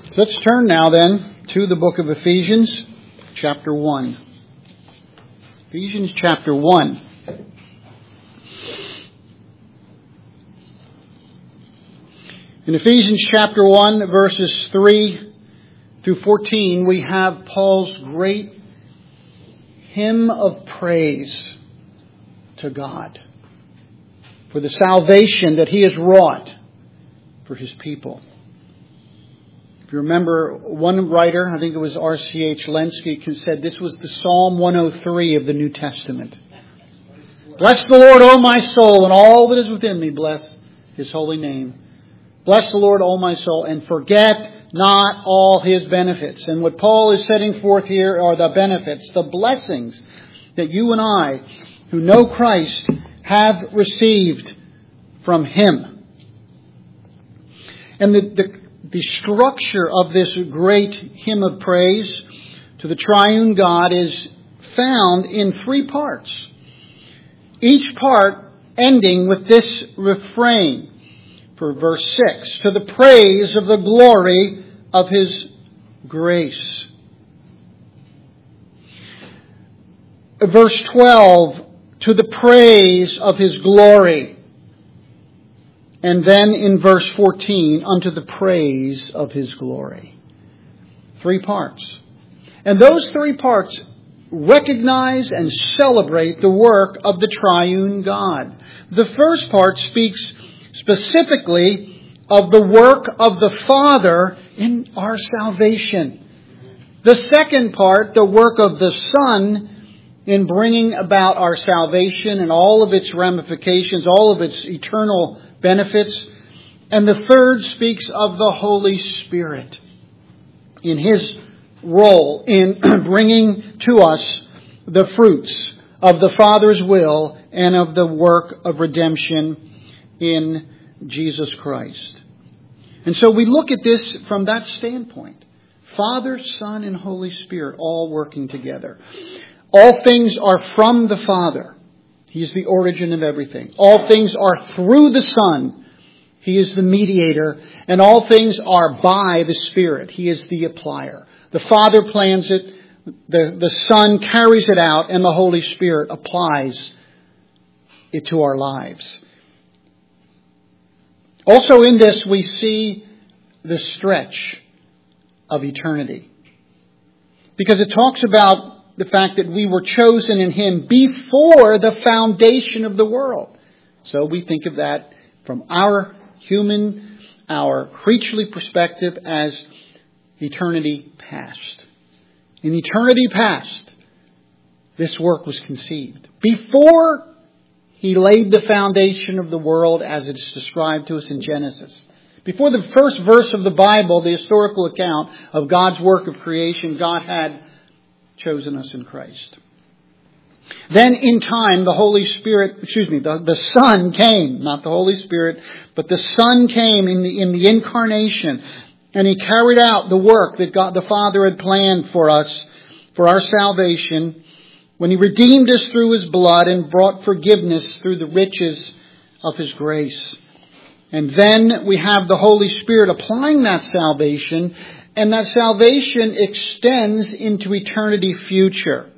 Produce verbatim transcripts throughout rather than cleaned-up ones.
Let's turn now then to the book of Ephesians, chapter one. Ephesians chapter one. In Ephesians chapter one, verses three through fourteen, we have Paul's great hymn of praise to God for the salvation that He has wrought for His people. If you remember, one writer, I think it was R C H Lenski, said this was the Psalm one oh three of the New Testament. Bless the Lord, O my soul, and all that is within me, bless His holy name. Bless the Lord, O my soul, and forget not all His benefits. And what Paul is setting forth here are the benefits, the blessings that you and I, who know Christ, have received from Him. And the, the The structure of this great hymn of praise to the triune God is found in three parts. Each part ending with this refrain for verse six. To the praise of the glory of His grace. Verse twelve. To the praise of His glory. And then in verse fourteen, unto the praise of His glory. Three parts. And those three parts recognize and celebrate the work of the triune God. The first part speaks specifically of the work of the Father in our salvation. The second part, the work of the Son in bringing about our salvation and all of its ramifications, all of its eternal benefits. And the third speaks of the Holy Spirit in His role in bringing to us the fruits of the Father's will and of the work of redemption in Jesus Christ. And so we look at this from that standpoint. Father, Son, and Holy Spirit all working together. All things are from the Father. He is the origin of everything. All things are through the Son. He is the mediator. And all things are by the Spirit. He is the applier. The Father plans it. The, the Son carries it out. And the Holy Spirit applies it to our lives. Also in this we see the stretch of eternity. Because it talks about the fact that we were chosen in Him before the foundation of the world. So we think of that from our human, our creaturely perspective as eternity past. In eternity past, this work was conceived. Before He laid the foundation of the world as it is described to us in Genesis. Before the first verse of the Bible, the historical account of God's work of creation, God had chosen us in Christ. Then in time, the Holy Spirit, excuse me, the, the Son came, not the Holy Spirit, but the Son came in the, in the incarnation, and He carried out the work that God the Father had planned for us, for our salvation, when He redeemed us through His blood and brought forgiveness through the riches of His grace. And then we have the Holy Spirit applying that salvation. And that salvation extends into eternity future.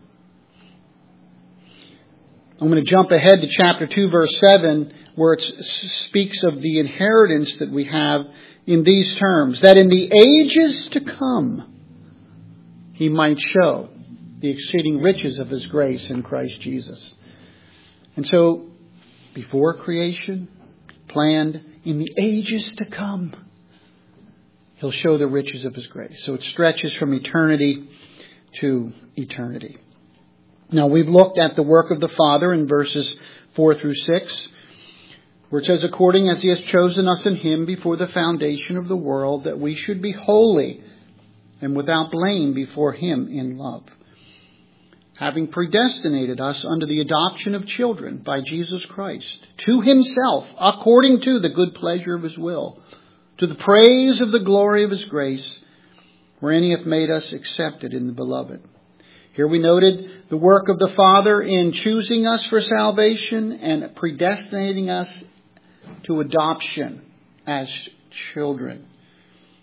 I'm going to jump ahead to chapter two, verse seven, where it speaks of the inheritance that we have in these terms. That in the ages to come, He might show the exceeding riches of His grace in Christ Jesus. And so, before creation, planned in the ages to come, He'll show the riches of His grace. So it stretches from eternity to eternity. Now we've looked at the work of the Father in verses four through six, where it says, according as He has chosen us in Him before the foundation of the world, that we should be holy and without blame before Him in love. Having predestinated us unto the adoption of children by Jesus Christ, to Himself, according to the good pleasure of His will, to the praise of the glory of His grace, wherein He hath made us accepted in the Beloved. Here we noted the work of the Father in choosing us for salvation and predestinating us to adoption as children.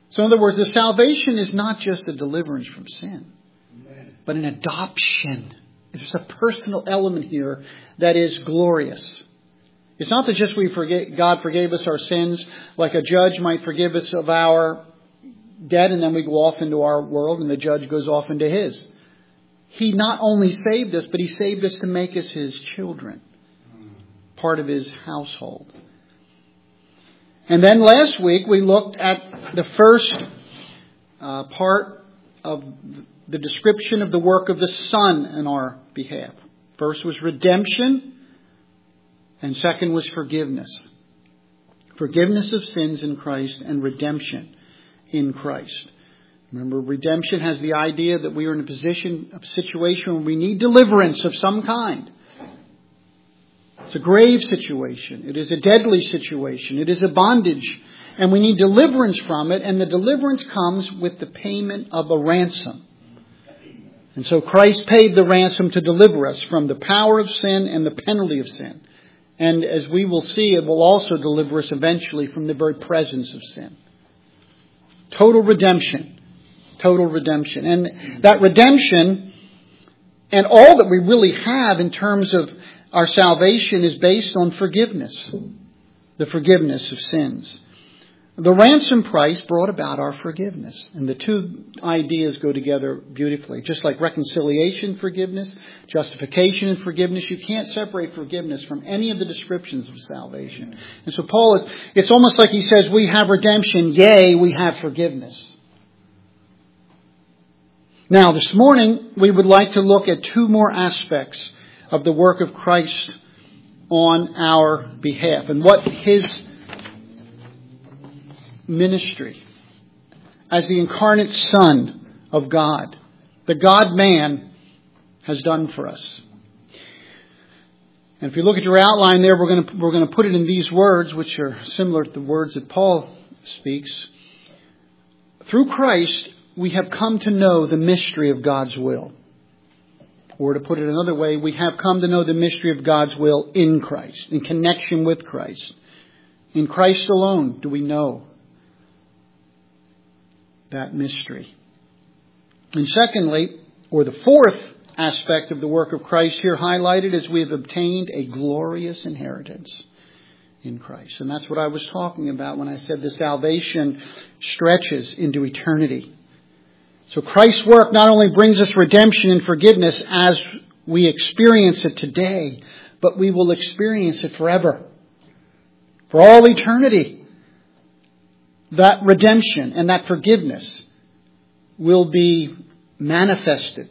So in other words, the salvation is not just a deliverance from sin, but an adoption. There's a personal element here that is glorious. It's not that just we forget God forgave us our sins like a judge might forgive us of our debt, and then we go off into our world and the judge goes off into his. He not only saved us, but He saved us to make us His children, part of His household. And then last week we looked at the first uh, part of the description of the work of the Son in our behalf. First was redemption, and second was forgiveness. Forgiveness of sins in Christ and redemption in Christ. Remember, redemption has the idea that we are in a position, a situation where we need deliverance of some kind. It's a grave situation. It is a deadly situation. It is a bondage. And we need deliverance from it. And the deliverance comes with the payment of a ransom. And so Christ paid the ransom to deliver us from the power of sin and the penalty of sin. And as we will see, it will also deliver us eventually from the very presence of sin. Total redemption. Total redemption. And that redemption and all that we really have in terms of our salvation is based on forgiveness. The forgiveness of sins. The ransom price brought about our forgiveness. And the two ideas go together beautifully. Just like reconciliation, forgiveness, justification and forgiveness. You can't separate forgiveness from any of the descriptions of salvation. And so Paul, is, it's almost like he says, we have redemption, yea, we have forgiveness. Now, this morning, we would like to look at two more aspects of the work of Christ on our behalf and what His ministry as the incarnate Son of God, the God-man, has done for us. And if you look at your outline there, we're going to, we're going to put it in these words, which are similar to the words that Paul speaks. Through Christ, we have come to know the mystery of God's will. Or to put it another way, we have come to know the mystery of God's will in Christ, in connection with Christ. In Christ alone do we know that mystery. And secondly, or the fourth aspect of the work of Christ here highlighted, is we have obtained a glorious inheritance in Christ. And that's what I was talking about when I said the salvation stretches into eternity. So Christ's work not only brings us redemption and forgiveness as we experience it today, but we will experience it forever. For all eternity. That redemption and that forgiveness will be manifested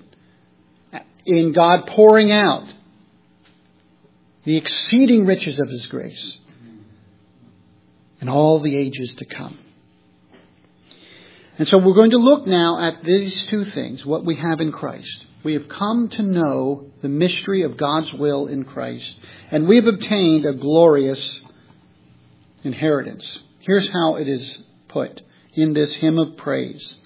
in God pouring out the exceeding riches of His grace in all the ages to come. And so we're going to look now at these two things, what we have in Christ. We have come to know the mystery of God's will in Christ, and we have obtained a glorious inheritance. Here's how it is put in this hymn of praise.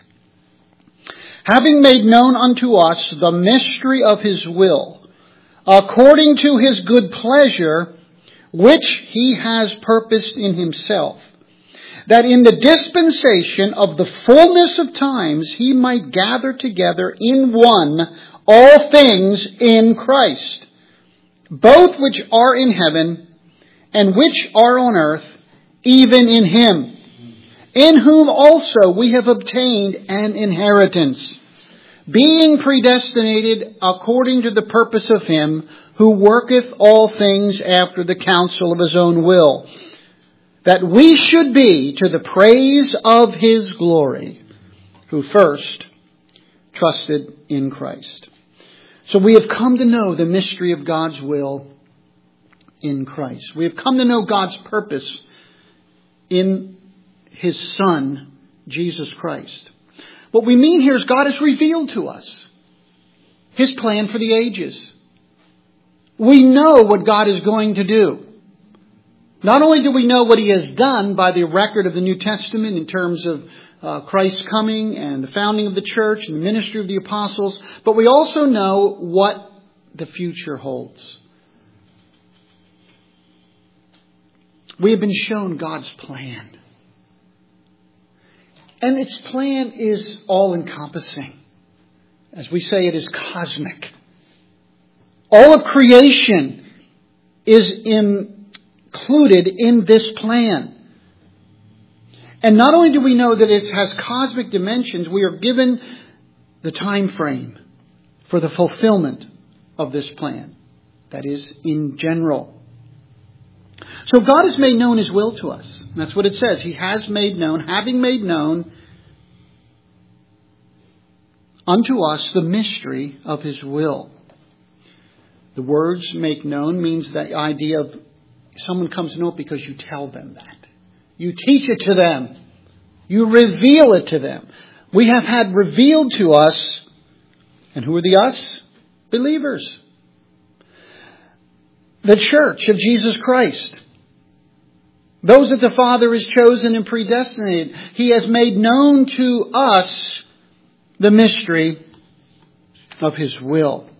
Having made known unto us the mystery of His will, according to His good pleasure, which He has purposed in Himself, that in the dispensation of the fullness of times He might gather together in one all things in Christ, both which are in heaven and which are on earth, even in Him, in whom also we have obtained an inheritance, being predestinated according to the purpose of Him who worketh all things after the counsel of His own will, that we should be to the praise of His glory, who first trusted in Christ. So we have come to know the mystery of God's will in Christ. We have come to know God's purpose in His Son, Jesus Christ. What we mean here is God has revealed to us His plan for the ages. We know what God is going to do. Not only do we know what He has done by the record of the New Testament in terms of uh, Christ's coming and the founding of the church and the ministry of the apostles, but we also know what the future holds. We have been shown God's plan. And its plan is all-encompassing. As we say, it is cosmic. All of creation is included in this plan. And not only do we know that it has cosmic dimensions, we are given the time frame for the fulfillment of this plan. That is, in general. So God has made known His will to us. That's what it says. He has made known, having made known unto us the mystery of His will. The words make known means the idea of someone comes to know it because you tell them that. You teach it to them. You reveal it to them. We have had revealed to us, and who are the us? Believers. The church of Jesus Christ. Those that the Father has chosen and predestinated. He has made known to us the mystery of His will.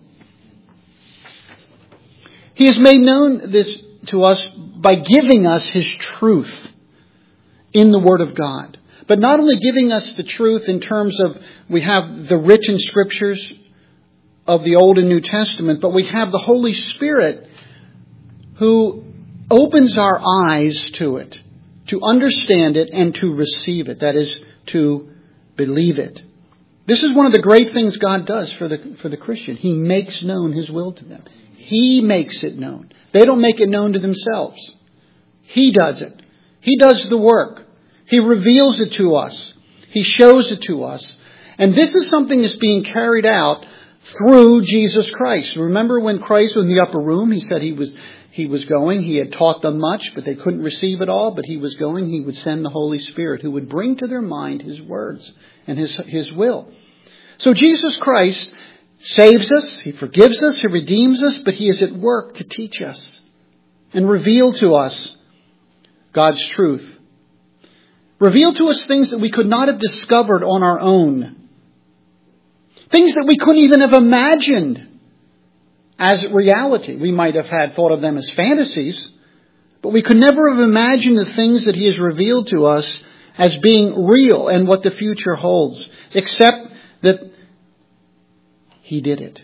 He has made known this to us by giving us His truth in the Word of God. But not only giving us the truth in terms of we have the written scriptures of the Old and New Testament, but we have the Holy Spirit who opens our eyes to it, to understand it and to receive it. That is, to believe it. This is one of the great things God does for the, for the Christian. He makes known His will to them. He makes it known. They don't make it known to themselves. He does it. He does the work. He reveals it to us. He shows it to us. And this is something that's being carried out through Jesus Christ. Remember when Christ was in the upper room, He said He was He was going. He had taught them much, but they couldn't receive it all. But He was going. He would send the Holy Spirit who would bring to their mind His words and His, His will. So Jesus Christ saves us. He forgives us. He redeems us. But He is at work to teach us and reveal to us God's truth. Reveal to us things that we could not have discovered on our own. Things that we couldn't even have imagined as reality. We might have had thought of them as fantasies, but we could never have imagined the things that He has revealed to us as being real and what the future holds, except that He did it.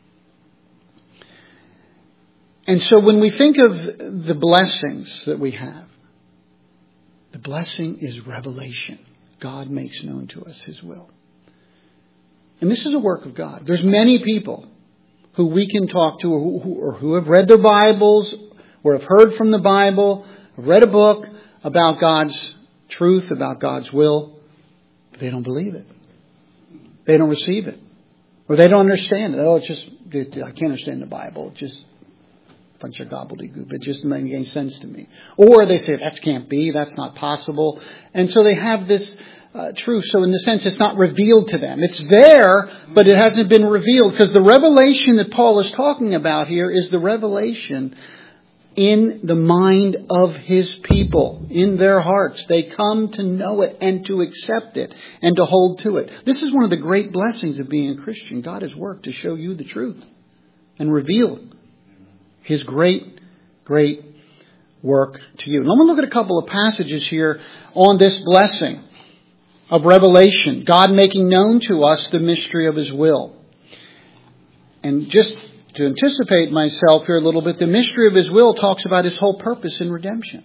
And so when we think of the blessings that we have, the blessing is revelation. God makes known to us His will. And this is a work of God. There's many people who we can talk to or who, or who have read their Bibles or have heard from the Bible, read a book about God's truth, about God's will, but they don't believe it. They don't receive it. Or they don't understand it. Oh, it's just, I can't understand the Bible. It's just a bunch of gobbledygook. It just doesn't make any sense to me. Or they say, that can't be, that's not possible. And so they have this uh, truth. So in the sense, it's not revealed to them. It's there, but it hasn't been revealed. Because the revelation that Paul is talking about here is the revelation in the mind of His people, in their hearts. They come to know it and to accept it and to hold to it. This is one of the great blessings of being a Christian. God has worked to show you the truth and reveal His great, great work to you. And I'm going to look at a couple of passages here on this blessing of revelation. God making known to us the mystery of His will. And just to anticipate myself here a little bit, the mystery of His will talks about His whole purpose in redemption.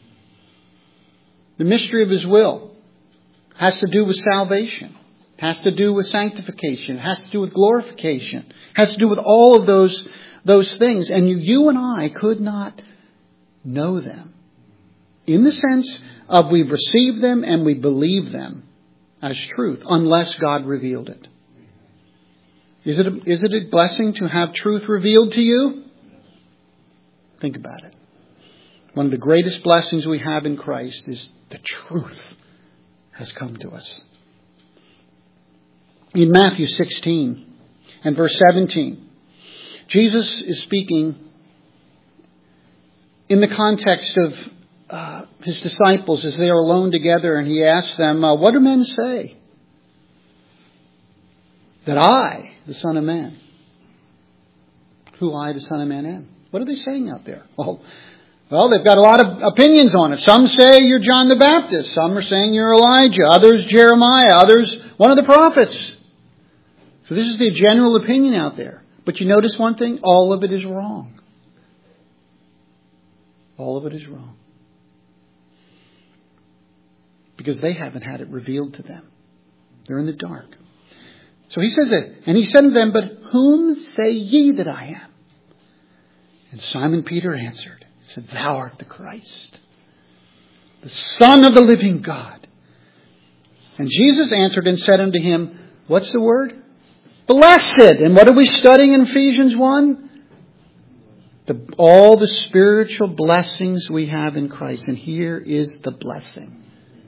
The mystery of His will has to do with salvation. Has to do with sanctification. Has to do with glorification. Has to do with all of those, those things. And you, you and I could not know them. In the sense of we've received them and we believe them as truth, unless God revealed it. Is it a, is it a blessing to have truth revealed to you? Think about it. One of the greatest blessings we have in Christ is the truth has come to us. In Matthew sixteen and verse seventeen, Jesus is speaking in the context of uh, His disciples as they are alone together, and He asks them, uh, what do men say? That I, the Son of Man, who I, the Son of Man, am. What are they saying out there? Well, Well, they've got a lot of opinions on it. Some say you're John the Baptist. Some are saying you're Elijah. Others, Jeremiah. Others, one of the prophets. So this is the general opinion out there. But you notice one thing? All of it is wrong. All of it is wrong. Because they haven't had it revealed to them. They're in the dark. So he says that, and he said to them, but whom say ye that I am? And Simon Peter answered, he said, thou art the Christ, the Son of the living God. And Jesus answered and said unto him, what's the word? Blessed. And what are we studying in Ephesians one? The, all the spiritual blessings we have in Christ. And here is the blessing.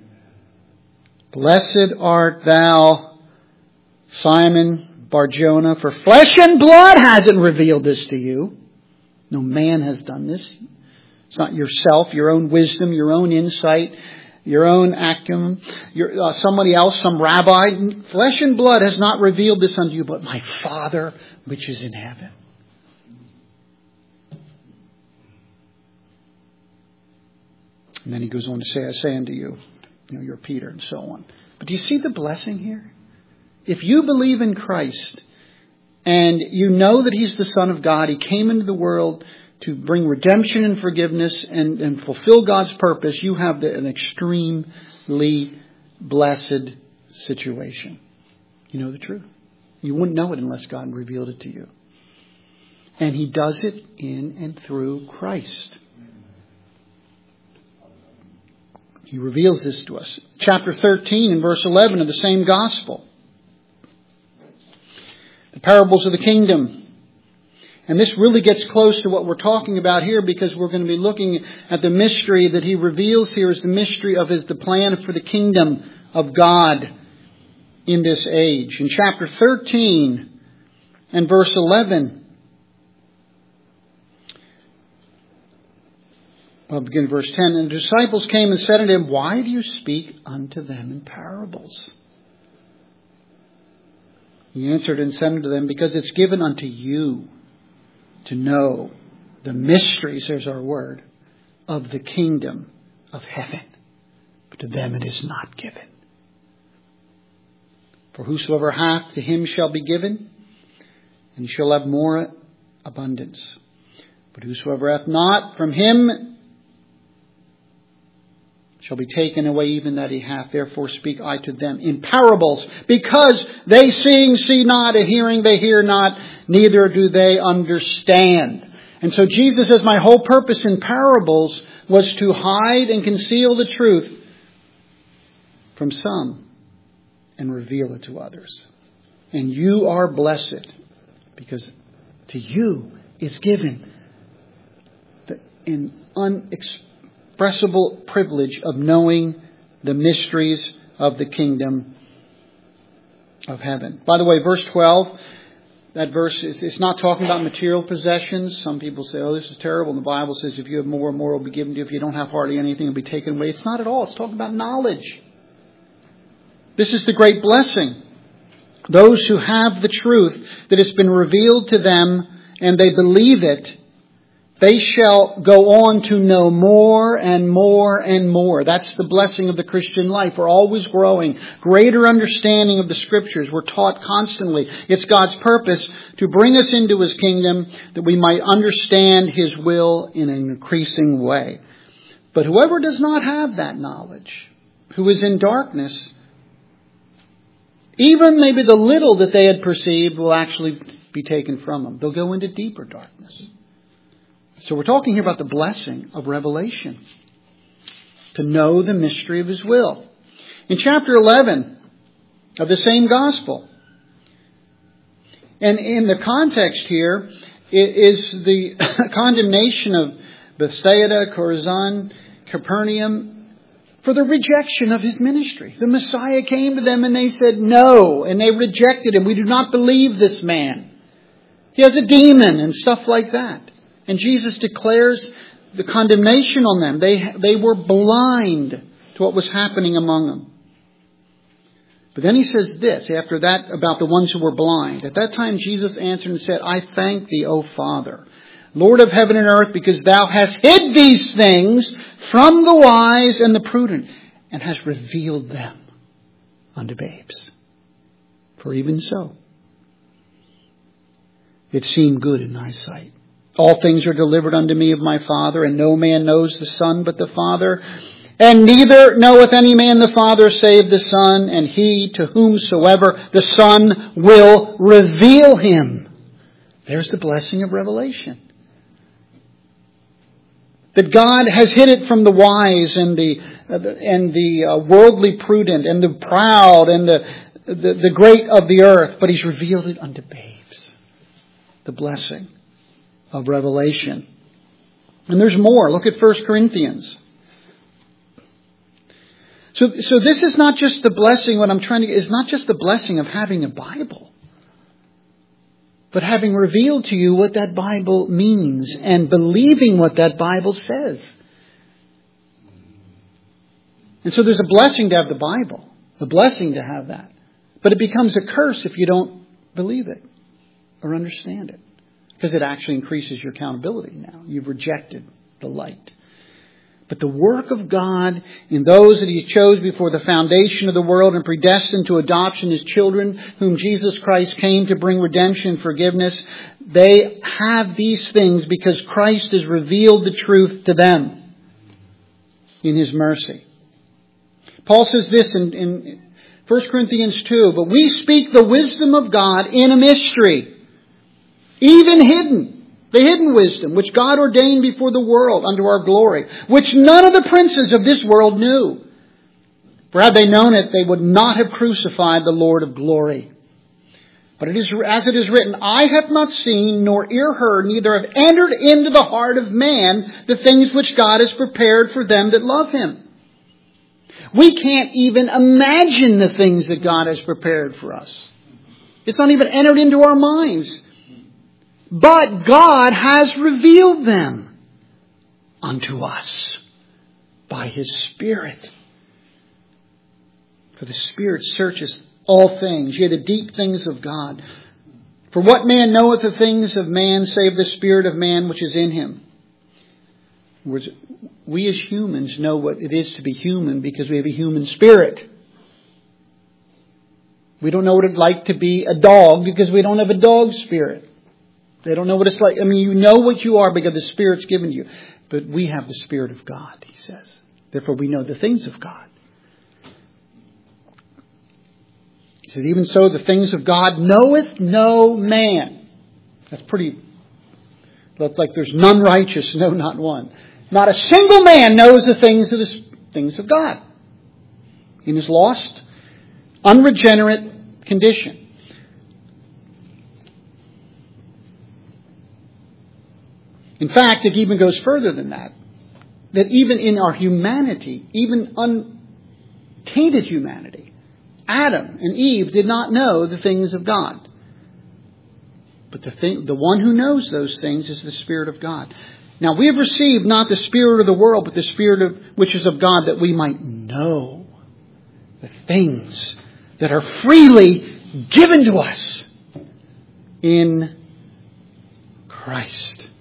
Blessed art thou, Simon Bar-Jonah, for flesh and blood hasn't revealed this to you. No man has done this. It's not yourself, your own wisdom, your own insight, your own acumen, your, uh, somebody else, some rabbi. Flesh and blood has not revealed this unto you, but my Father which is in heaven. And then he goes on to say, I say unto you, you know, you're Peter, and so on. But do you see the blessing here? If you believe in Christ and you know that He's the Son of God, He came into the world to bring redemption and forgiveness and, and fulfill God's purpose, you have the, an extremely blessed situation. You know the truth. You wouldn't know it unless God revealed it to you. And He does it in and through Christ. He reveals this to us. Chapter thirteen and verse eleven of the same gospel. The parables of the kingdom. And this really gets close to what we're talking about here, because we're going to be looking at the mystery that he reveals here is the mystery of his, the plan for the kingdom of God in this age. In chapter thirteen and verse eleven, I'll begin verse ten. And the disciples came and said unto him, why do you speak unto them in parables? He answered and said unto them, because it's given unto you to know the mysteries, there's our word, of the kingdom of heaven. But to them it is not given. For whosoever hath, to him shall be given, and he shall have more abundance. But whosoever hath not, from him shall be taken away even that he hath. Therefore speak I to them in parables, because they seeing see not, and hearing they hear not, neither do they understand. And so Jesus says, my whole purpose in parables was to hide and conceal the truth from some and reveal it to others. And you are blessed, because to you is given the, an unexpected inexpressible privilege of knowing the mysteries of the kingdom of heaven. By the way, verse twelve, that verse is it's not talking about material possessions. Some people say, oh, this is terrible. And the Bible says if you have more, more will be given to you. If you don't have hardly anything, it will be taken away. It's not at all. It's talking about knowledge. This is the great blessing. Those who have the truth that has been revealed to them and they believe it, they shall go on to know more and more and more. That's the blessing of the Christian life. We're always growing. Greater understanding of the Scriptures. We're taught constantly. It's God's purpose to bring us into His kingdom that we might understand His will in an increasing way. But whoever does not have that knowledge, who is in darkness, even maybe the little that they had perceived will actually be taken from them. They'll go into deeper darkness. So we're talking here about the blessing of revelation. To know the mystery of His will. In chapter eleven of the same gospel. And in the context here is the condemnation of Bethsaida, Chorazin, Capernaum for the rejection of His ministry. The Messiah came to them and they said no. And they rejected Him. We do not believe this man. He has a demon and stuff like that. And Jesus declares the condemnation on them. They, they were blind to what was happening among them. But then He says this, after that, about the ones who were blind. At that time Jesus answered and said, I thank Thee, O Father, Lord of heaven and earth, because thou hast hid these things from the wise and the prudent, and hast revealed them unto babes. For even so, it seemed good in thy sight. All things are delivered unto me of my Father, and no man knows the Son but the Father, and neither knoweth any man the Father save the Son, and he to whomsoever the Son will reveal him. There's the blessing of revelation. That God has hid it from the wise and the uh, and the uh, worldly prudent and the proud and the, the the great of the earth, but He's revealed it unto babes. The blessing of revelation. And there's more. Look at First Corinthians. So, so this is not just the blessing, what I'm trying to get, is not just the blessing of having a Bible, but having revealed to you what that Bible means and believing what that Bible says. And so there's a blessing to have the Bible, a blessing to have that. But it becomes a curse if you don't believe it or understand it. Because it actually increases your accountability now. You've rejected the light. But the work of God in those that He chose before the foundation of the world and predestined to adoption as children, whom Jesus Christ came to bring redemption and forgiveness, they have these things because Christ has revealed the truth to them in His mercy. Paul says this in, in First Corinthians two, but we speak the wisdom of God in a mystery, even hidden. The hidden wisdom, which God ordained before the world unto our glory, which none of the princes of this world knew. For had they known it, they would not have crucified the Lord of glory. But it is as it is written, eye hath not seen, nor ear heard, neither have entered into the heart of man the things which God has prepared for them that love Him. We can't even imagine the things that God has prepared for us. It's not even entered into our minds. But God has revealed them unto us by His Spirit. For the Spirit searches all things, yea, the deep things of God. For what man knoweth the things of man, save the Spirit of man which is in him? We as humans know what it is to be human because we have a human spirit. We don't know what it's like to be a dog because we don't have a dog spirit. They don't know what it's like. I mean, you know what you are because the Spirit's given you. But we have the Spirit of God, he says. Therefore, we know the things of God. He says, even so, the things of God knoweth no man. That's pretty, that's like there's none righteous, no, not one. Not a single man knows the things of the things of God in his lost, unregenerate condition. In fact, it even goes further than that. That even in our humanity, even untainted humanity, Adam and Eve did not know the things of God. But the thing, the one who knows those things is the Spirit of God. Now we have received not the spirit of the world, but the Spirit of which is of God, that we might know the things that are freely given to us in Christ.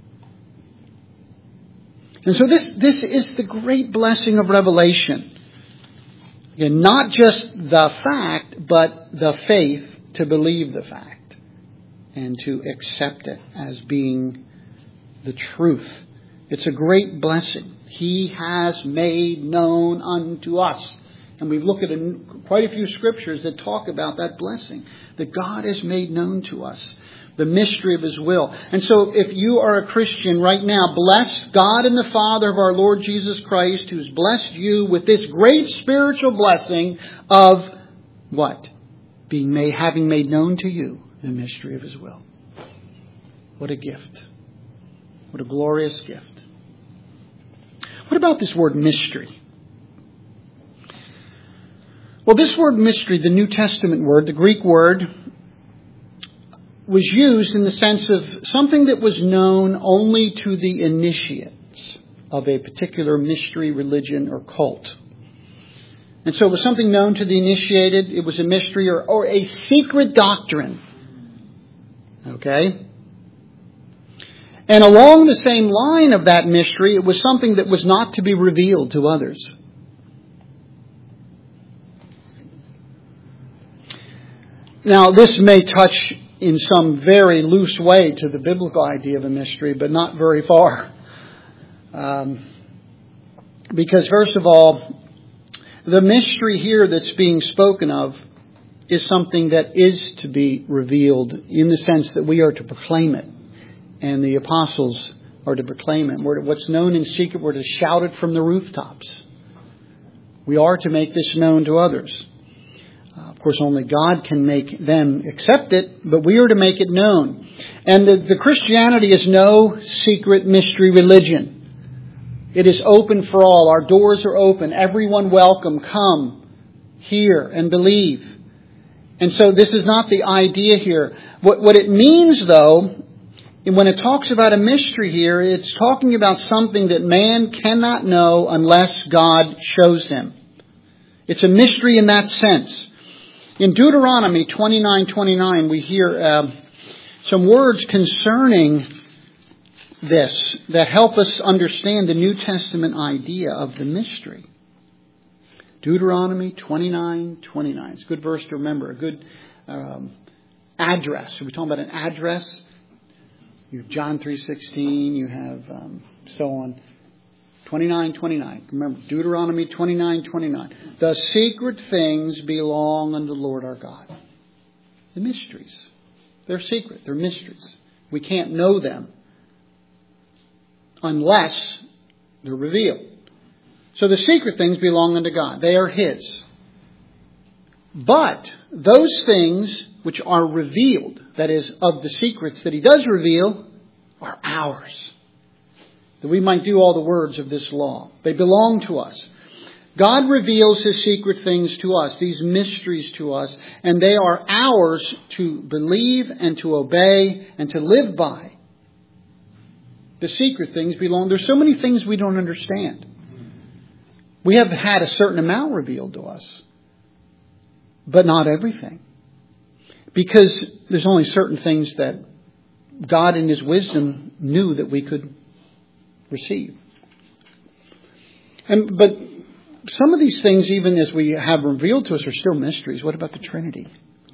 And so this, this is the great blessing of revelation. Again, not just the fact, but the faith to believe the fact and to accept it as being the truth. It's a great blessing. He has made known unto us. And we've looked at a, quite a few scriptures that talk about that blessing. That God has made known to us the mystery of His will. And so if you are a Christian right now, bless God and the Father of our Lord Jesus Christ, who's blessed you with this great spiritual blessing of what? Being made, having made known to you the mystery of His will. What a gift. What a glorious gift. What about this word mystery? Well, this word mystery, the New Testament word, the Greek word, was used in the sense of something that was known only to the initiates of a particular mystery, religion, or cult. And so it was something known to the initiated. It was a mystery or, or a secret doctrine. Okay? And along the same line of that mystery, it was something that was not to be revealed to others. Now, this may touch in some very loose way to the biblical idea of a mystery, but not very far. Um, because, first of all, the mystery here that's being spoken of is something that is to be revealed in the sense that we are to proclaim it. And the apostles are to proclaim it. We're to, what's known in secret, we're to shout it from the rooftops. We are to make this known to others. Uh, of course, only God can make them accept it, but we are to make it known. And the, the Christianity is no secret mystery religion. It is open for all. Our doors are open. Everyone welcome. Come, hear, and believe. And so this is not the idea here. What, what it means, though, and when it talks about a mystery here, it's talking about something that man cannot know unless God shows him. It's a mystery in that sense. In Deuteronomy twenty-nine twenty-nine, we hear uh, some words concerning this that help us understand the New Testament idea of the mystery. Deuteronomy twenty-nine twenty-nine. It's a good verse to remember, a good um, address. Are we talking about an address? You have John three sixteen, you have um, so on. twenty-nine twenty-nine. Remember, Deuteronomy twenty-nine twenty-nine. The secret things belong unto the Lord our God. The mysteries. They're secret. They're mysteries. We can't know them unless they're revealed. So the secret things belong unto God. They are His. But those things which are revealed, that is, of the secrets that He does reveal, are ours. That we might do all the words of this law. They belong to us. God reveals His secret things to us, these mysteries to us, and they are ours to believe and to obey and to live by. The secret things belong. There's so many things we don't understand. We have had a certain amount revealed to us, but not everything. Because there's only certain things that God in His wisdom knew that we could receive. And but some of these things, even as we have revealed to us, are still mysteries. What about the Trinity?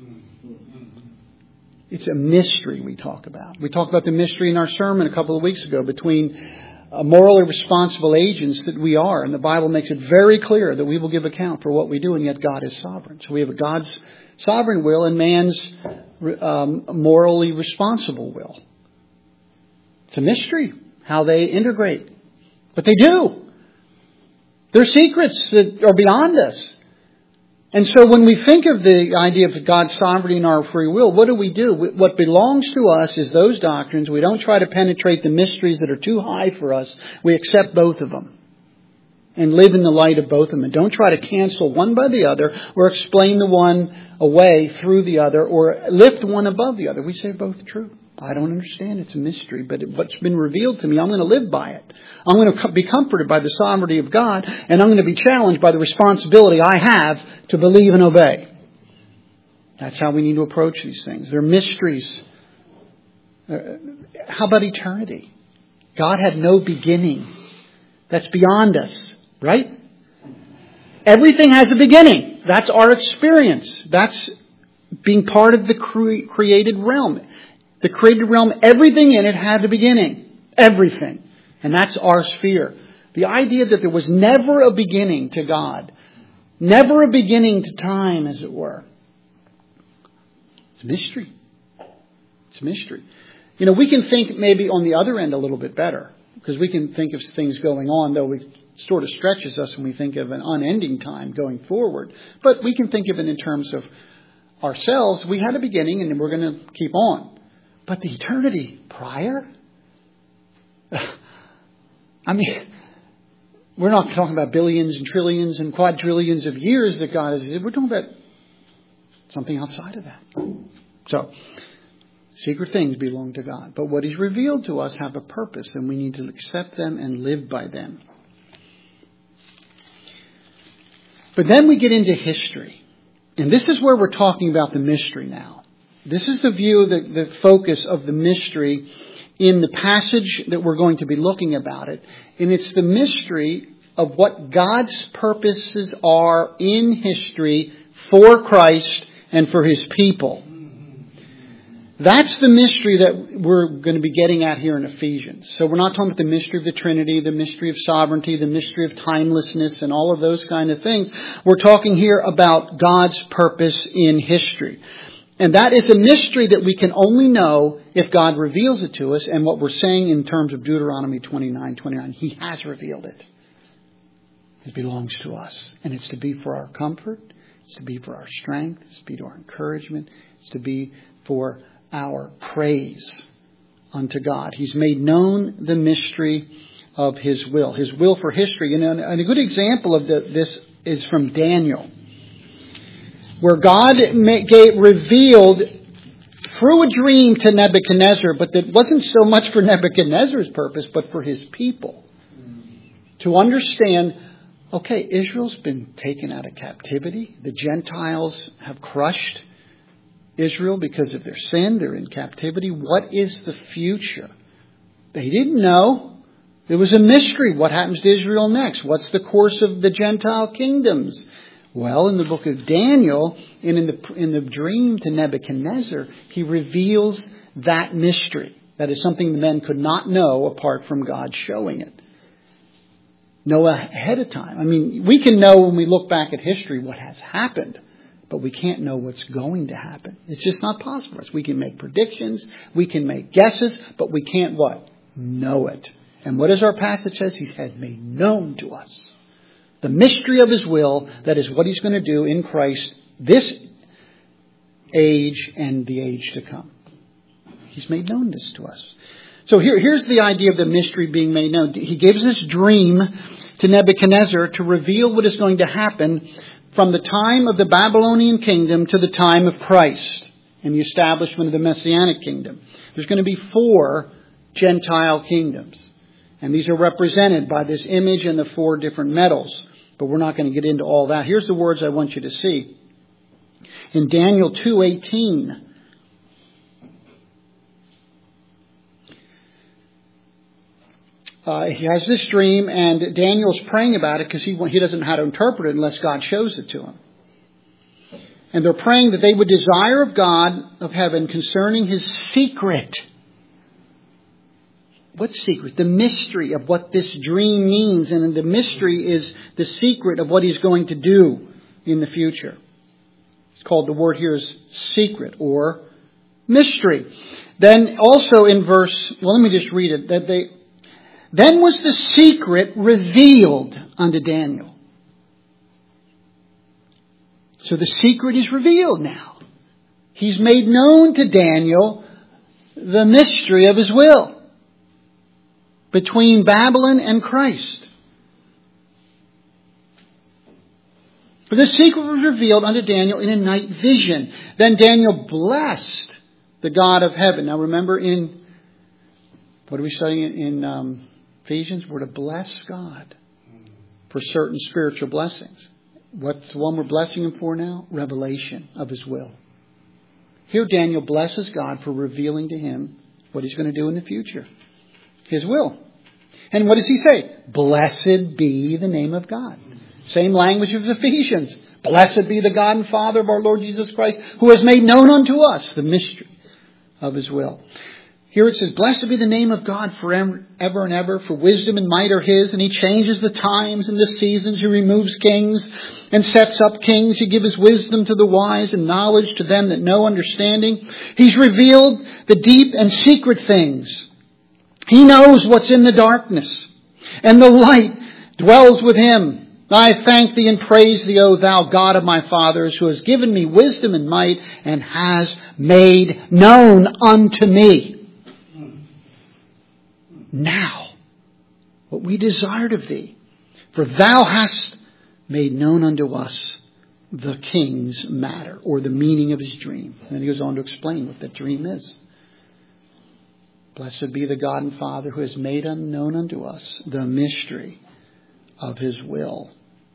It's a mystery we talk about. We talked about the mystery in our sermon a couple of weeks ago between uh, morally responsible agents that we are. And the Bible makes it very clear that we will give account for what we do, and yet God is sovereign. So we have a God's sovereign will and man's um, morally responsible will. It's a mystery how they integrate. But they do. They're secrets that are beyond us. And so when we think of the idea of God's sovereignty and our free will, what do we do? What belongs to us is those doctrines. We don't try to penetrate the mysteries that are too high for us. We accept both of them and live in the light of both of them. And don't try to cancel one by the other or explain the one away through the other or lift one above the other. We say both are true. I don't understand. It's a mystery, but what's been revealed to me, I'm going to live by it. I'm going to be comforted by the sovereignty of God, and I'm going to be challenged by the responsibility I have to believe and obey. That's how we need to approach these things. They're mysteries. How about eternity? God had no beginning. That's beyond us, right? Everything has a beginning. That's our experience. That's being part of the cre- created realm. The created realm, everything in it had a beginning. Everything. And that's our sphere. The idea that there was never a beginning to God. Never a beginning to time, as it were. It's a mystery. It's a mystery. You know, we can think maybe on the other end a little bit better. Because we can think of things going on, though it sort of stretches us when we think of an unending time going forward. But we can think of it in terms of ourselves. We had a beginning and we're going to keep on. But the eternity prior? I mean, we're not talking about billions and trillions and quadrillions of years that God has. We're talking about something outside of that. So, secret things belong to God. But what He's revealed to us have a purpose, and we need to accept them and live by them. But then we get into history. And this is where we're talking about the mystery now. This is the view, the, the focus of the mystery in the passage that we're going to be looking about it. And it's the mystery of what God's purposes are in history for Christ and for His people. That's the mystery that we're going to be getting at here in Ephesians. So we're not talking about the mystery of the Trinity, the mystery of sovereignty, the mystery of timelessness, and all of those kind of things. We're talking here about God's purpose in history. And that is a mystery that we can only know if God reveals it to us. And what we're saying in terms of Deuteronomy twenty-nine twenty-nine, He has revealed it. It belongs to us. And it's to be for our comfort. It's to be for our strength. It's to be to our encouragement. It's to be for our praise unto God. He's made known the mystery of His will. His will for history. You know, and a good example of the, this is from Daniel, where God gave, revealed through a dream to Nebuchadnezzar, but that wasn't so much for Nebuchadnezzar's purpose, but for his people. To understand, okay, Israel's been taken out of captivity. The Gentiles have crushed Israel because of their sin. They're in captivity. What is the future? They didn't know. It was a mystery. What happens to Israel next? What's the course of the Gentile kingdoms? Well, in the book of Daniel, and in the in the dream to Nebuchadnezzar, he reveals that mystery. That is something the men could not know apart from God showing it. Know ahead of time. I mean, we can know when we look back at history what has happened, but we can't know what's going to happen. It's just not possible for us. We can make predictions, we can make guesses, but we can't what? Know it. And what does our passage says? He's had made known to us the mystery of His will, that is what He's going to do in Christ this age and the age to come. He's made known this to us. So here, here's the idea of the mystery being made known. He gives this dream to Nebuchadnezzar to reveal what is going to happen from the time of the Babylonian kingdom to the time of Christ and the establishment of the Messianic kingdom. There's going to be four Gentile kingdoms. And these are represented by this image and the four different metals. But we're not going to get into all that. Here's the words I want you to see. In Daniel two eighteen, uh, he has this dream, and Daniel's praying about it because he, he doesn't know how to interpret it unless God shows it to him. And they're praying that they would desire of God of heaven concerning His secret. What secret? The mystery of what this dream means. And the mystery is the secret of what He's going to do in the future. It's called, the word here is secret or mystery. Then also in verse, well, let me just read it. That they, then was the secret revealed unto Daniel. So the secret is revealed now. He's made known to Daniel the mystery of His will between Babylon and Christ. For the secret was revealed unto Daniel in a night vision. Then Daniel blessed the God of heaven. Now remember in, what are we studying in um, Ephesians? We're to bless God for certain spiritual blessings. What's the one we're blessing Him for now? Revelation of His will. Here Daniel blesses God for revealing to him what He's going to do in the future. His will. And what does he say? Blessed be the name of God. Same language of Ephesians. Blessed be the God and Father of our Lord Jesus Christ, who has made known unto us the mystery of His will. Here it says, blessed be the name of God forever and ever, for wisdom and might are His, and He changes the times and the seasons. He removes kings and sets up kings. He gives wisdom to the wise and knowledge to them that know understanding. He's revealed the deep and secret things. He knows what's in the darkness, and the light dwells with Him. I thank Thee and praise Thee, O Thou God of my fathers, who has given me wisdom and might, and has made known unto me now what we desired of Thee. For Thou hast made known unto us the King's matter, or the meaning of his dream. And then he goes on to explain what that dream is. Blessed be the God and Father who has made unknown unto us the mystery of His will,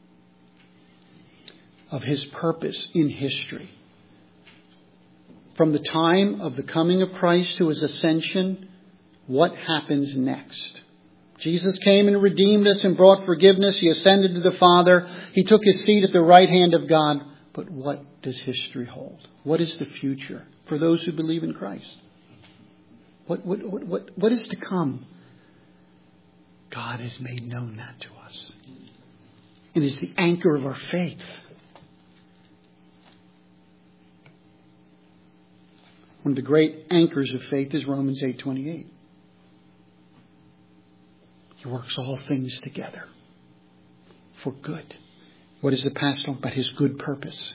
of His purpose in history. From the time of the coming of Christ to His ascension, what happens next. Jesus came and redeemed us and brought forgiveness. He ascended to the Father. He took his seat at the right hand of God. But what does history hold? What is the future for those who believe in Christ? What, what, what, what, what is to come? God has made known that to us. And is the anchor of our faith. One of the great anchors of faith is Romans eight twenty-eight. He works all things together for good. What is the past talk about? His good purpose.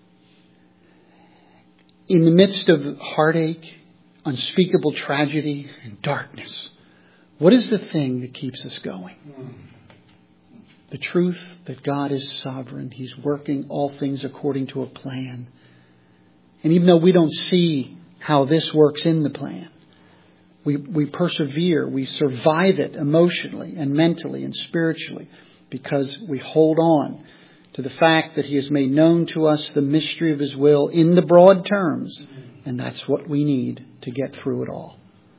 In the midst of heartache, unspeakable tragedy, and darkness, what is the thing that keeps us going? The truth that God is sovereign. He's working all things according to a plan. And even though we don't see how this works in the plan, we, we persevere. We survive it emotionally and mentally and spiritually because we hold on to the fact that He has made known to us the mystery of His will in the broad terms. And that's what we need to get through it all.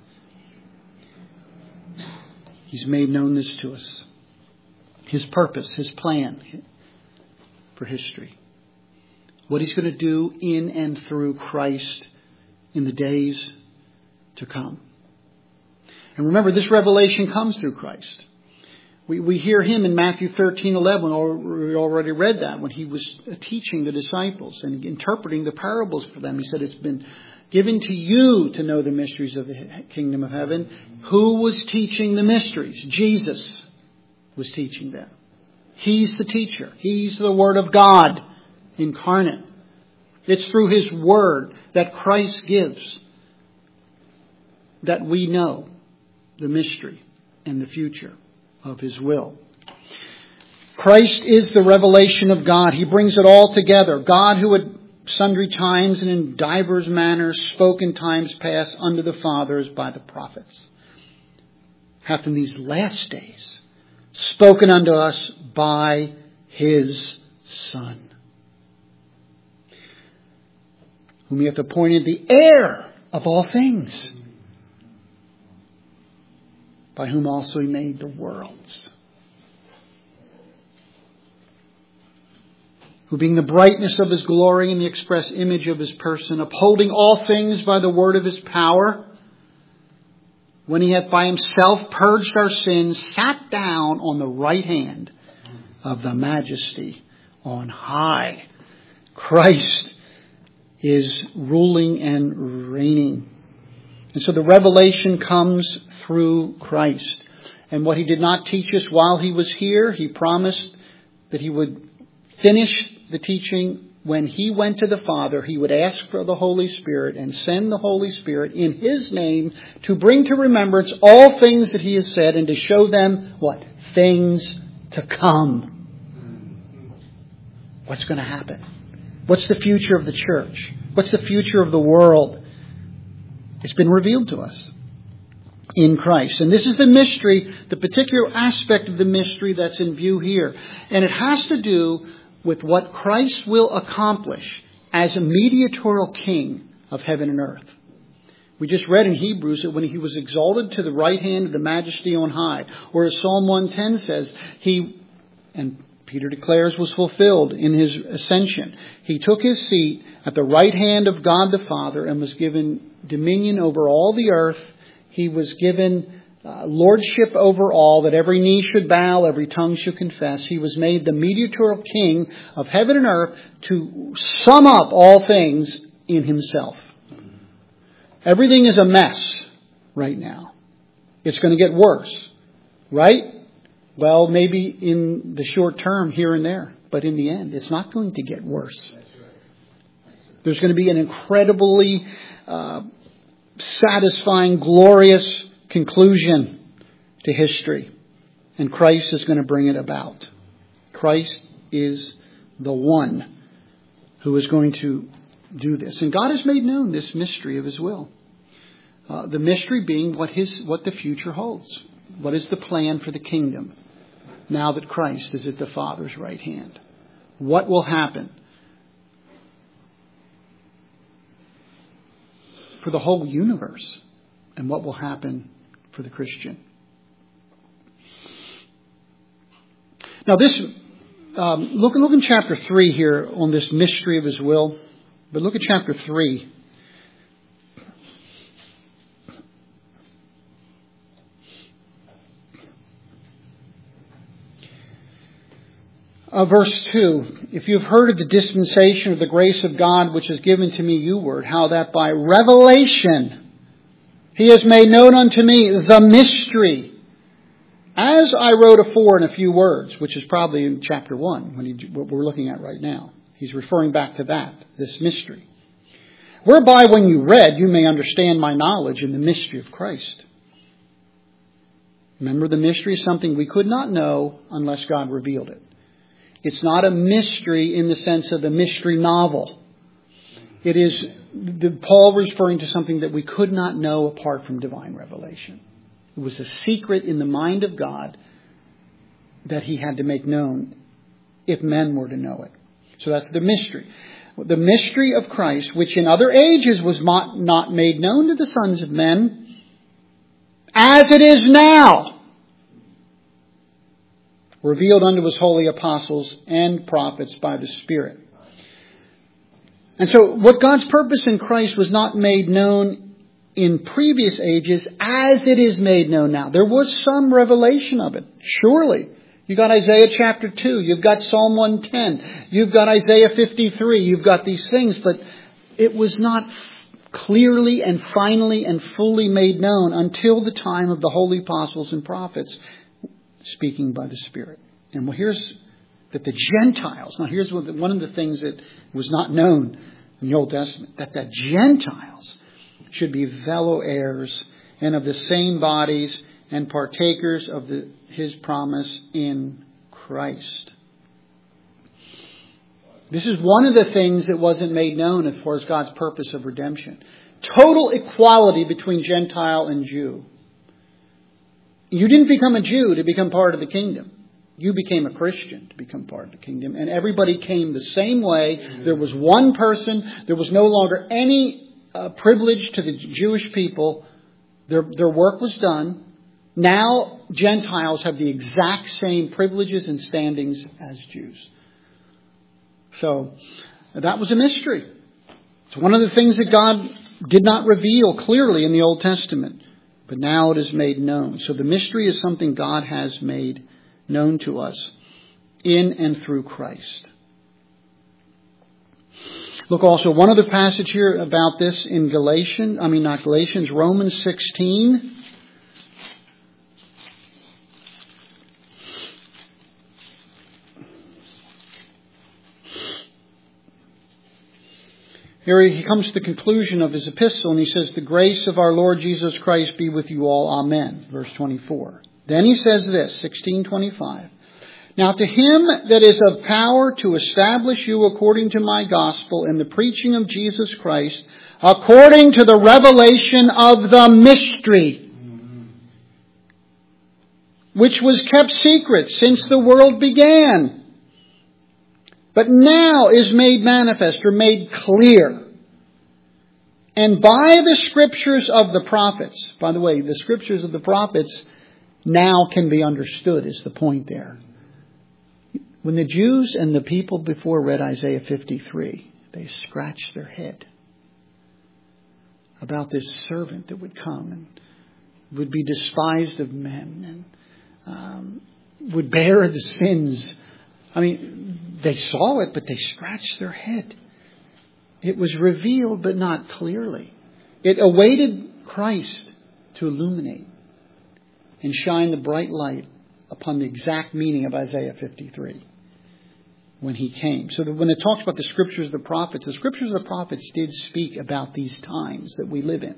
He's made known this to us. His purpose, His plan for history. What He's going to do in and through Christ in the days to come. And remember, this revelation comes through Christ. We, we hear Him in Matthew thirteen eleven. We already read that when He was teaching the disciples and interpreting the parables for them. He said, it's been given to you to know the mysteries of the kingdom of heaven. Who was teaching the mysteries? Jesus was teaching them. He's the teacher. He's the Word of God incarnate. It's through His Word that Christ gives that we know the mystery and the future of His will. Christ is the revelation of God. He brings it all together. God, who at sundry times and in divers manners spoke in times past unto the fathers by the prophets, hath in these last days spoken unto us by His Son, whom He hath appointed the heir of all things, by whom also He made the worlds, who being the brightness of His glory and the express image of His person, upholding all things by the word of His power, when He hath by Himself purged our sins, sat down on the right hand of the Majesty on high. Christ is ruling and reigning. And so the revelation comes through Christ. And what He did not teach us while He was here, He promised that He would finish the teaching when He went to the Father. He would ask for the Holy Spirit and send the Holy Spirit in His name to bring to remembrance all things that He has said and to show them what? Things to come. What's going to happen? What's the future of the church? What's the future of the world? It's been revealed to us in Christ. And this is the mystery, the particular aspect of the mystery that's in view here. And it has to do with what Christ will accomplish as a mediatorial king of heaven and earth. We just read in Hebrews that when He was exalted to the right hand of the Majesty on high, or as Psalm one ten says, He, and Peter declares, was fulfilled in His ascension. He took His seat at the right hand of God the Father and was given dominion over all the earth. He was given uh, lordship over all, that every knee should bow, every tongue should confess. He was made the mediatorial king of heaven and earth to sum up all things in Himself. Everything is a mess right now. It's going to get worse, right? Well, maybe in the short term here and there, but in the end, it's not going to get worse. There's going to be an incredibly uh, satisfying, glorious conclusion to history. And Christ is going to bring it about. Christ is the one who is going to do this. And God has made known this mystery of His will. Uh, the mystery being what his what the future holds. What is the plan for the kingdom now that Christ is at the Father's right hand? What will happen for the whole universe? And what will happen for the Christian. Now this, um, look, look in chapter three here on this mystery of His will. But look at chapter three. Uh, verse two, if you have heard of the dispensation of the grace of God which is given to me, you word, how that by revelation He has made known unto me the mystery, as I wrote afore in a few words, which is probably in chapter one, when he, what we're looking at right now. He's referring back to that, this mystery. Whereby when you read, you may understand my knowledge in the mystery of Christ. Remember, the mystery is something we could not know unless God revealed it. It's not a mystery in the sense of a mystery novel. It is the, Paul referring to something that we could not know apart from divine revelation. It was a secret in the mind of God that He had to make known if men were to know it. So that's the mystery. The mystery of Christ, which in other ages was not, not made known to the sons of men, as it is now, revealed unto His holy apostles and prophets by the Spirit. And so what God's purpose in Christ was not made known in previous ages as it is made known now. There was some revelation of it, surely. You've got Isaiah chapter two. You've got Psalm one ten. You've got Isaiah fifty-three. You've got these things, but it was not clearly and finally and fully made known until the time of the holy apostles and prophets speaking by the Spirit. And well, here's that the Gentiles, now here's one of the things that was not known in the Old Testament, that the Gentiles should be fellow heirs and of the same bodies and partakers of the, His promise in Christ. This is one of the things that wasn't made known as far as God's purpose of redemption. Total equality between Gentile and Jew. You didn't become a Jew to become part of the kingdom. You became a Christian to become part of the kingdom. And everybody came the same way. There was one person. There was no longer any uh, privilege to the Jewish people. Their, their work was done. Now Gentiles have the exact same privileges and standings as Jews. So that was a mystery. It's one of the things that God did not reveal clearly in the Old Testament. But now it is made known. So the mystery is something God has made known to us in and through Christ. Look also, one other passage here about this in Galatians, I mean not Galatians, Romans sixteen. Here he comes to the conclusion of his epistle and he says, the grace of our Lord Jesus Christ be with you all. Amen. Verse twenty-four. Then he says this, sixteen twenty-five. Now to Him that is of power to establish you according to my gospel and the preaching of Jesus Christ, according to the revelation of the mystery, which was kept secret since the world began, but now is made manifest or made clear. And by the scriptures of the prophets, by the way, the scriptures of the prophets now can be understood is the point there. When the Jews and the people before read Isaiah fifty-three, they scratched their head about this servant that would come and would be despised of men and um, would bear the sins. I mean, they saw it, but they scratched their head. It was revealed, but not clearly. It awaited Christ to illuminate and shine the bright light upon the exact meaning of Isaiah fifty-three when He came. So that when it talks about the scriptures of the prophets, the scriptures of the prophets did speak about these times that we live in.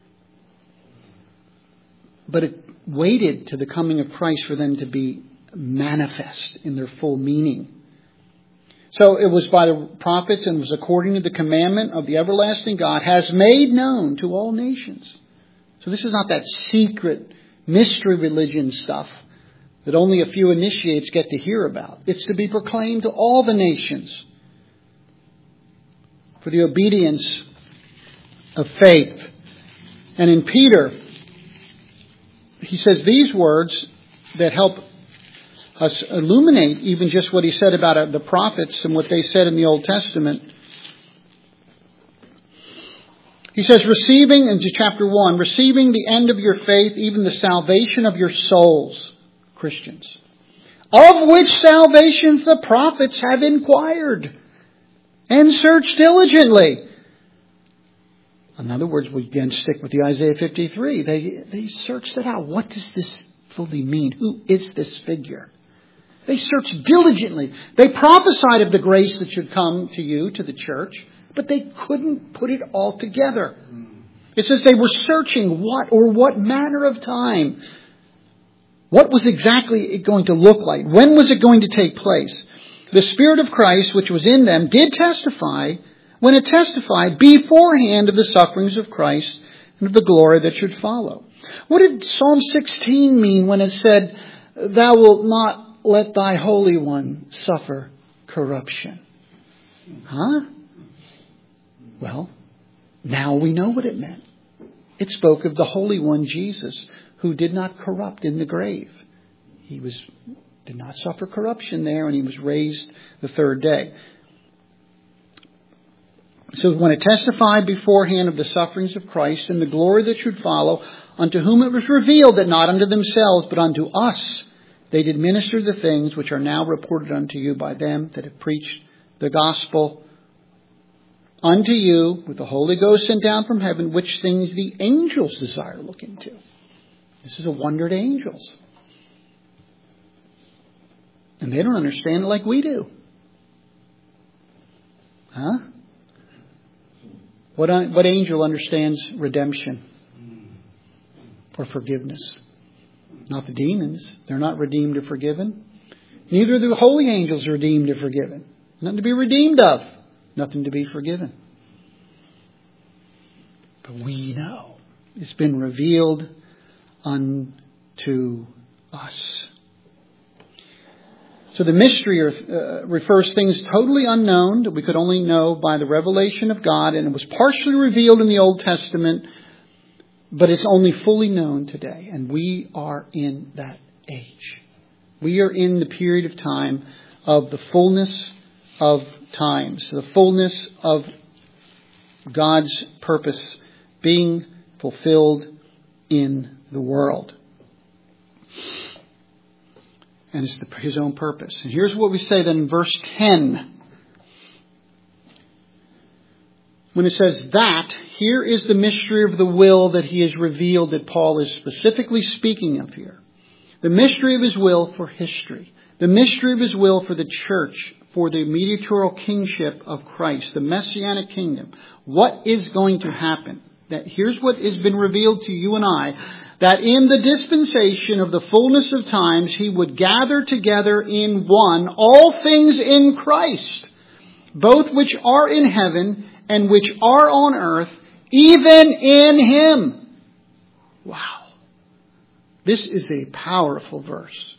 But it waited to the coming of Christ for them to be manifest in their full meaning. So it was by the prophets and was according to the commandment of the everlasting God, has made known to all nations. So this is not that secret mystery religion stuff that only a few initiates get to hear about. It's to be proclaimed to all the nations for the obedience of faith. And in Peter, he says these words that help us illuminate even just what he said about the prophets and what they said in the Old Testament. He says, receiving, into chapter one, receiving the end of your faith, even the salvation of your souls, Christians, of which salvations the prophets have inquired and searched diligently. In other words, we again stick with the Isaiah fifty-three. They, they searched it out. What does this fully mean? Who is this figure? They searched diligently. They prophesied of the grace that should come to you, to the church, but they couldn't put it all together. It says they were searching what or what manner of time. What was exactly it going to look like? When was it going to take place? The Spirit of Christ, which was in them, did testify when it testified beforehand of the sufferings of Christ and of the glory that should follow. What did Psalm sixteen mean when it said, thou wilt not let thy Holy One suffer corruption? Huh? Well, now we know what it meant. It spoke of the Holy One, Jesus, who did not corrupt in the grave. He was did not suffer corruption there, and he was raised the third day. So when it testified beforehand of the sufferings of Christ and the glory that should follow, unto whom it was revealed that not unto themselves, but unto us, they did minister the things which are now reported unto you by them that have preached the gospel unto you with the Holy Ghost sent down from heaven, which things the angels desire to look into. This is a wonder to angels. And they don't understand it like we do. Huh? What, what angel understands redemption or forgiveness? Not the demons. They're not redeemed or forgiven. Neither the holy angels are redeemed or forgiven. Nothing to be redeemed of. Nothing to be forgiven. But we know it's been revealed unto us. So the mystery uh, refers things totally unknown that we could only know by the revelation of God, and it was partially revealed in the Old Testament, but it's only fully known today, and we are in that age. We are in the period of time of the fullness of times, the fullness of God's purpose being fulfilled in the world. And it's the, His own purpose. And here's what we say then in verse ten. When it says that, here is the mystery of the will that He has revealed that Paul is specifically speaking of here. The mystery of His will for history. The mystery of His will for the church, for the mediatorial kingship of Christ, the Messianic kingdom. What is going to happen? That here's what has been revealed to you and I, that in the dispensation of the fullness of times, He would gather together in one all things in Christ, both which are in heaven and which are on earth, even in Him. Wow. This is a powerful verse.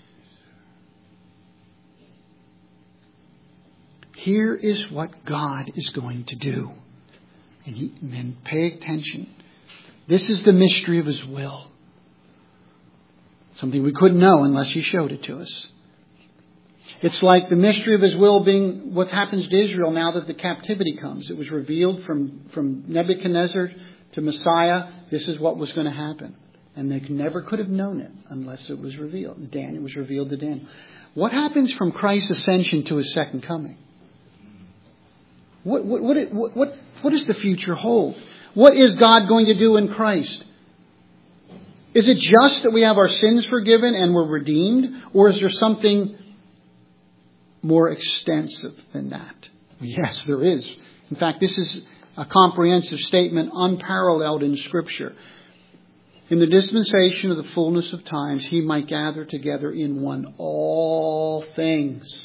Here is what God is going to do. And, he, and then pay attention. This is the mystery of His will. Something we couldn't know unless He showed it to us. It's like the mystery of His will being what happens to Israel now that the captivity comes. It was revealed from, from Nebuchadnezzar to Messiah. This is what was going to happen. And they never could have known it unless it was revealed. Daniel was revealed to Daniel. What happens from Christ's ascension to His second coming? What, what, what, what, what, what does the future hold? What is God going to do in Christ? Is it just that we have our sins forgiven and we're redeemed? Or is there something more extensive than that? Yes, there is. In fact, this is a comprehensive statement unparalleled in Scripture. In the dispensation of the fullness of times, He might gather together in one all things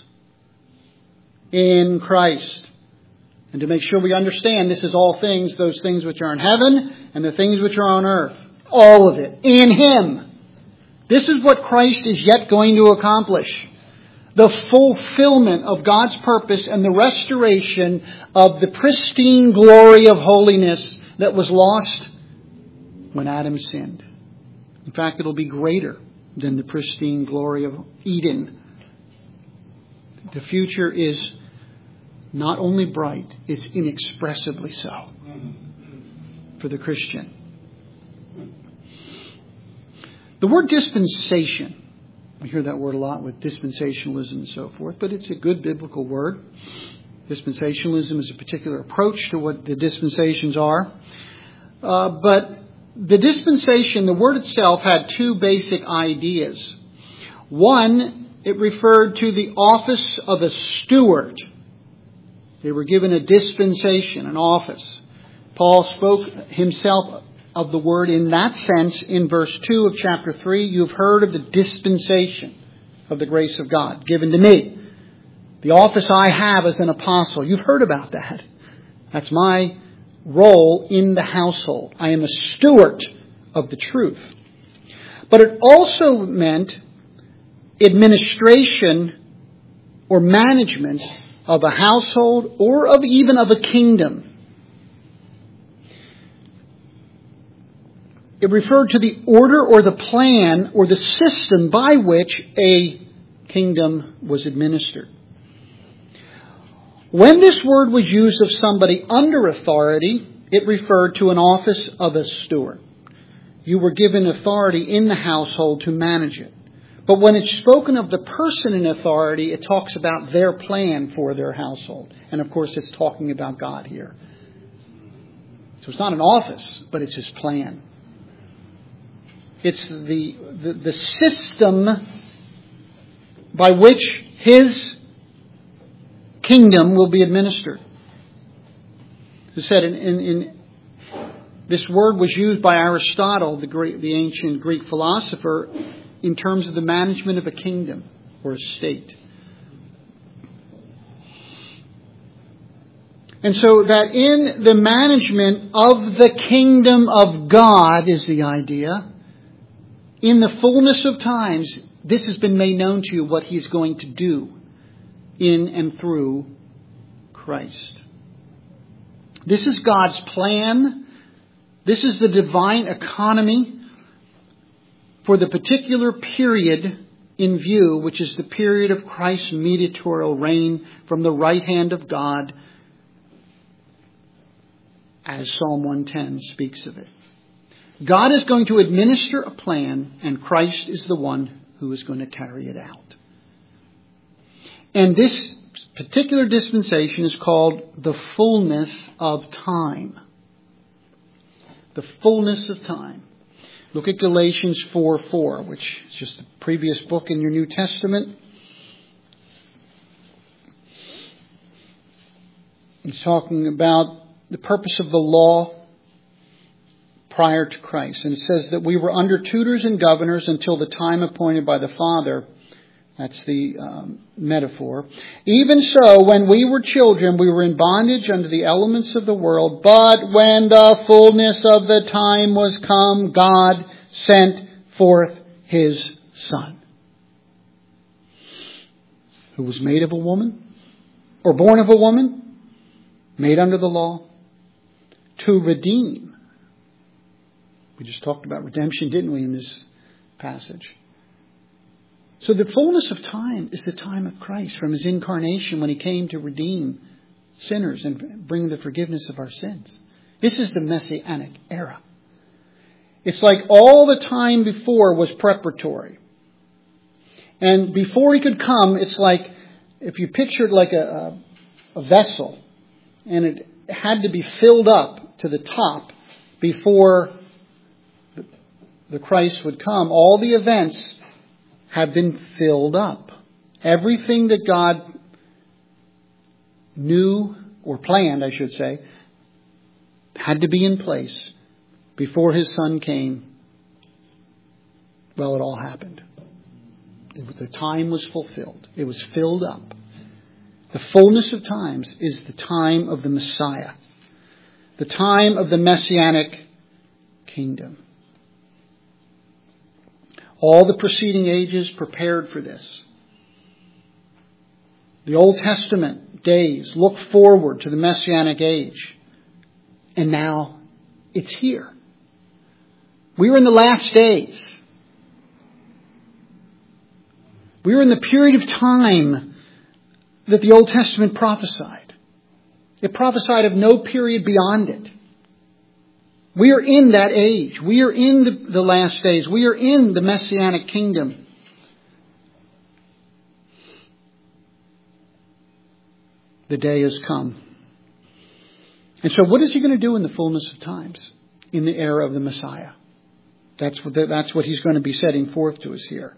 in Christ. And to make sure we understand, this is all things, those things which are in heaven and the things which are on earth. All of it. In Him. This is what Christ is yet going to accomplish. The fulfillment of God's purpose and the restoration of the pristine glory of holiness that was lost when Adam sinned. In fact, it'll be greater than the pristine glory of Eden. The future is not only bright, it's inexpressibly so for the Christian. The word dispensation, we hear that word a lot with dispensationalism and so forth, but it's a good biblical word. Dispensationalism is a particular approach to what the dispensations are. Uh, but the dispensation, the word itself, had two basic ideas. One, it referred to the office of a steward. They were given a dispensation, an office. Paul spoke himself of the word in that sense in verse two of chapter three. You've heard of the dispensation of the grace of God given to me. The office I have as an apostle. You've heard about that. That's my role in the household. I am a steward of the truth. But it also meant administration or management of a household or of even of a kingdom. It referred to the order or the plan or the system by which a kingdom was administered. When this word was used of somebody under authority, it referred to an office of a steward. You were given authority in the household to manage it. But when it's spoken of the person in authority, it talks about their plan for their household. And of course, it's talking about God here. So it's not an office, but it's His plan. It's the, the, the system by which His kingdom will be administered. As I said, in, in, in this word was used by Aristotle, the Greek, the ancient Greek philosopher, in terms of the management of a kingdom or a state. And so that in the management of the kingdom of God is the idea. In the fullness of times, this has been made known to you what He's going to do in and through Christ. This is God's plan. This is the divine economy for the particular period in view, which is the period of Christ's mediatorial reign from the right hand of God, as Psalm one ten speaks of it. God is going to administer a plan, and Christ is the one who is going to carry it out. And this particular dispensation is called the fullness of time. The fullness of time. Look at Galatians four four, which is just the previous book in your New Testament. It's talking about the purpose of the law prior to Christ. And it says that we were under tutors and governors until the time appointed by the Father. That's the um, metaphor. Even so, when we were children, we were in bondage under the elements of the world. But when the fullness of the time was come, God sent forth His Son, who was made of a woman, or born of a woman, made under the law, to redeem. We just talked about redemption, didn't we, in this passage? So the fullness of time is the time of Christ, from His incarnation when He came to redeem sinners and bring the forgiveness of our sins. This is the Messianic era. It's like all the time before was preparatory. And before He could come, it's like, if you pictured like a, a, a vessel, and it had to be filled up to the top before the, the Christ would come. All the events have been filled up. Everything that God knew, or planned, I should say, had to be in place before His Son came. Well, it all happened. The time was fulfilled. It was filled up. The fullness of times is the time of the Messiah. The time of the Messianic kingdom. All the preceding ages prepared for this. The Old Testament days look forward to the Messianic age. And now it's here. We are in the last days. We are in the period of time that the Old Testament prophesied. It prophesied of no period beyond it. We are in that age. We are in the, the last days. We are in the Messianic kingdom. The day has come. And so what is he going to do in the fullness of times? In the era of the Messiah? That's what, that's what he's going to be setting forth to us here.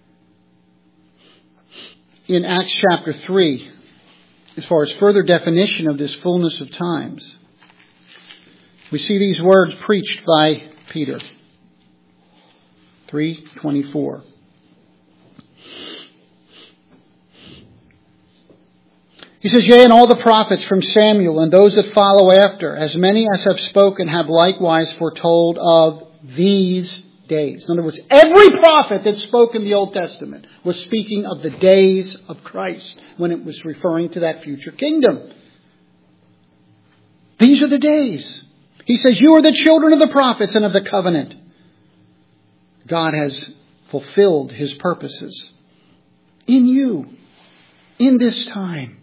In Acts chapter three, as far as further definition of this fullness of times, we see these words preached by Peter. three twenty-four. He says, yea, and all the prophets from Samuel and those that follow after, as many as have spoken, have likewise foretold of these days. In other words, every prophet that spoke in the Old Testament was speaking of the days of Christ when it was referring to that future kingdom. These are the days. He says, you are the children of the prophets and of the covenant. God has fulfilled his purposes in you, in this time.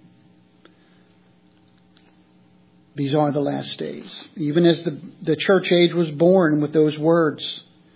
These are the last days. Even as the, the church age was born with those words.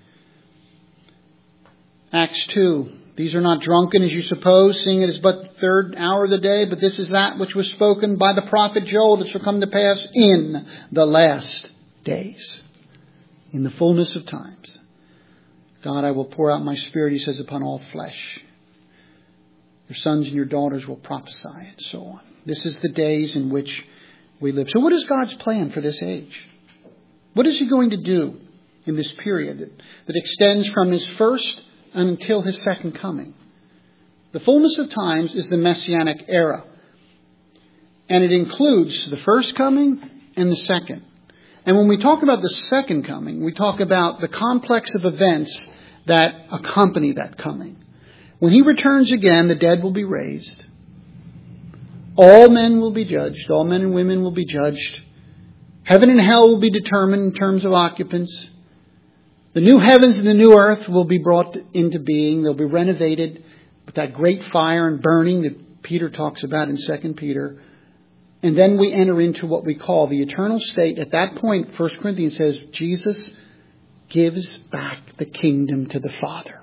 Acts two. These are not drunken as you suppose, seeing it is but the third hour of the day, but this is that which was spoken by the prophet Joel that shall come to pass in the last days. In the fullness of times. God, I will pour out my spirit, he says, upon all flesh. Your sons and your daughters will prophesy, and so on. This is the days in which we live. So what is God's plan for this age? What is he going to do in this period that, that extends from his first until his second coming? The fullness of times is the Messianic era. And it includes the first coming and the second. And when we talk about the second coming, we talk about the complex of events that accompany that coming. When he returns again, the dead will be raised. All men will be judged. All men and women will be judged. Heaven and hell will be determined in terms of occupants. The new heavens and the new earth will be brought into being. They'll be renovated with that great fire and burning that Peter talks about in Second Peter. And then we enter into what we call the eternal state. At that point, First Corinthians says, Jesus gives back the kingdom to the Father.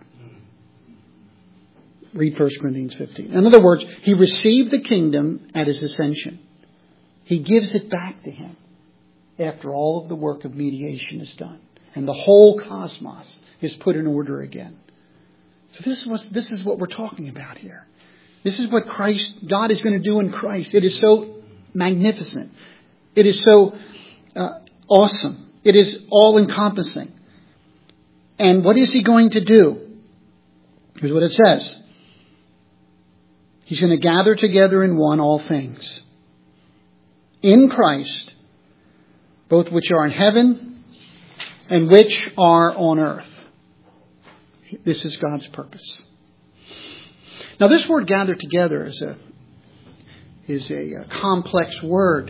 Read First Corinthians fifteen. In other words, he received the kingdom at his ascension. He gives it back to him after all of the work of mediation is done. And the whole cosmos is put in order again. So this is what, this is what we're talking about here. This is what Christ, God is going to do in Christ. It is so magnificent. It is so uh, awesome. It is all-encompassing. And what is he going to do? Here's what it says. He's going to gather together in one all things. In Christ, both which are in heaven and which are on earth. This is God's purpose. Now this word gather together is a, is a, a complex word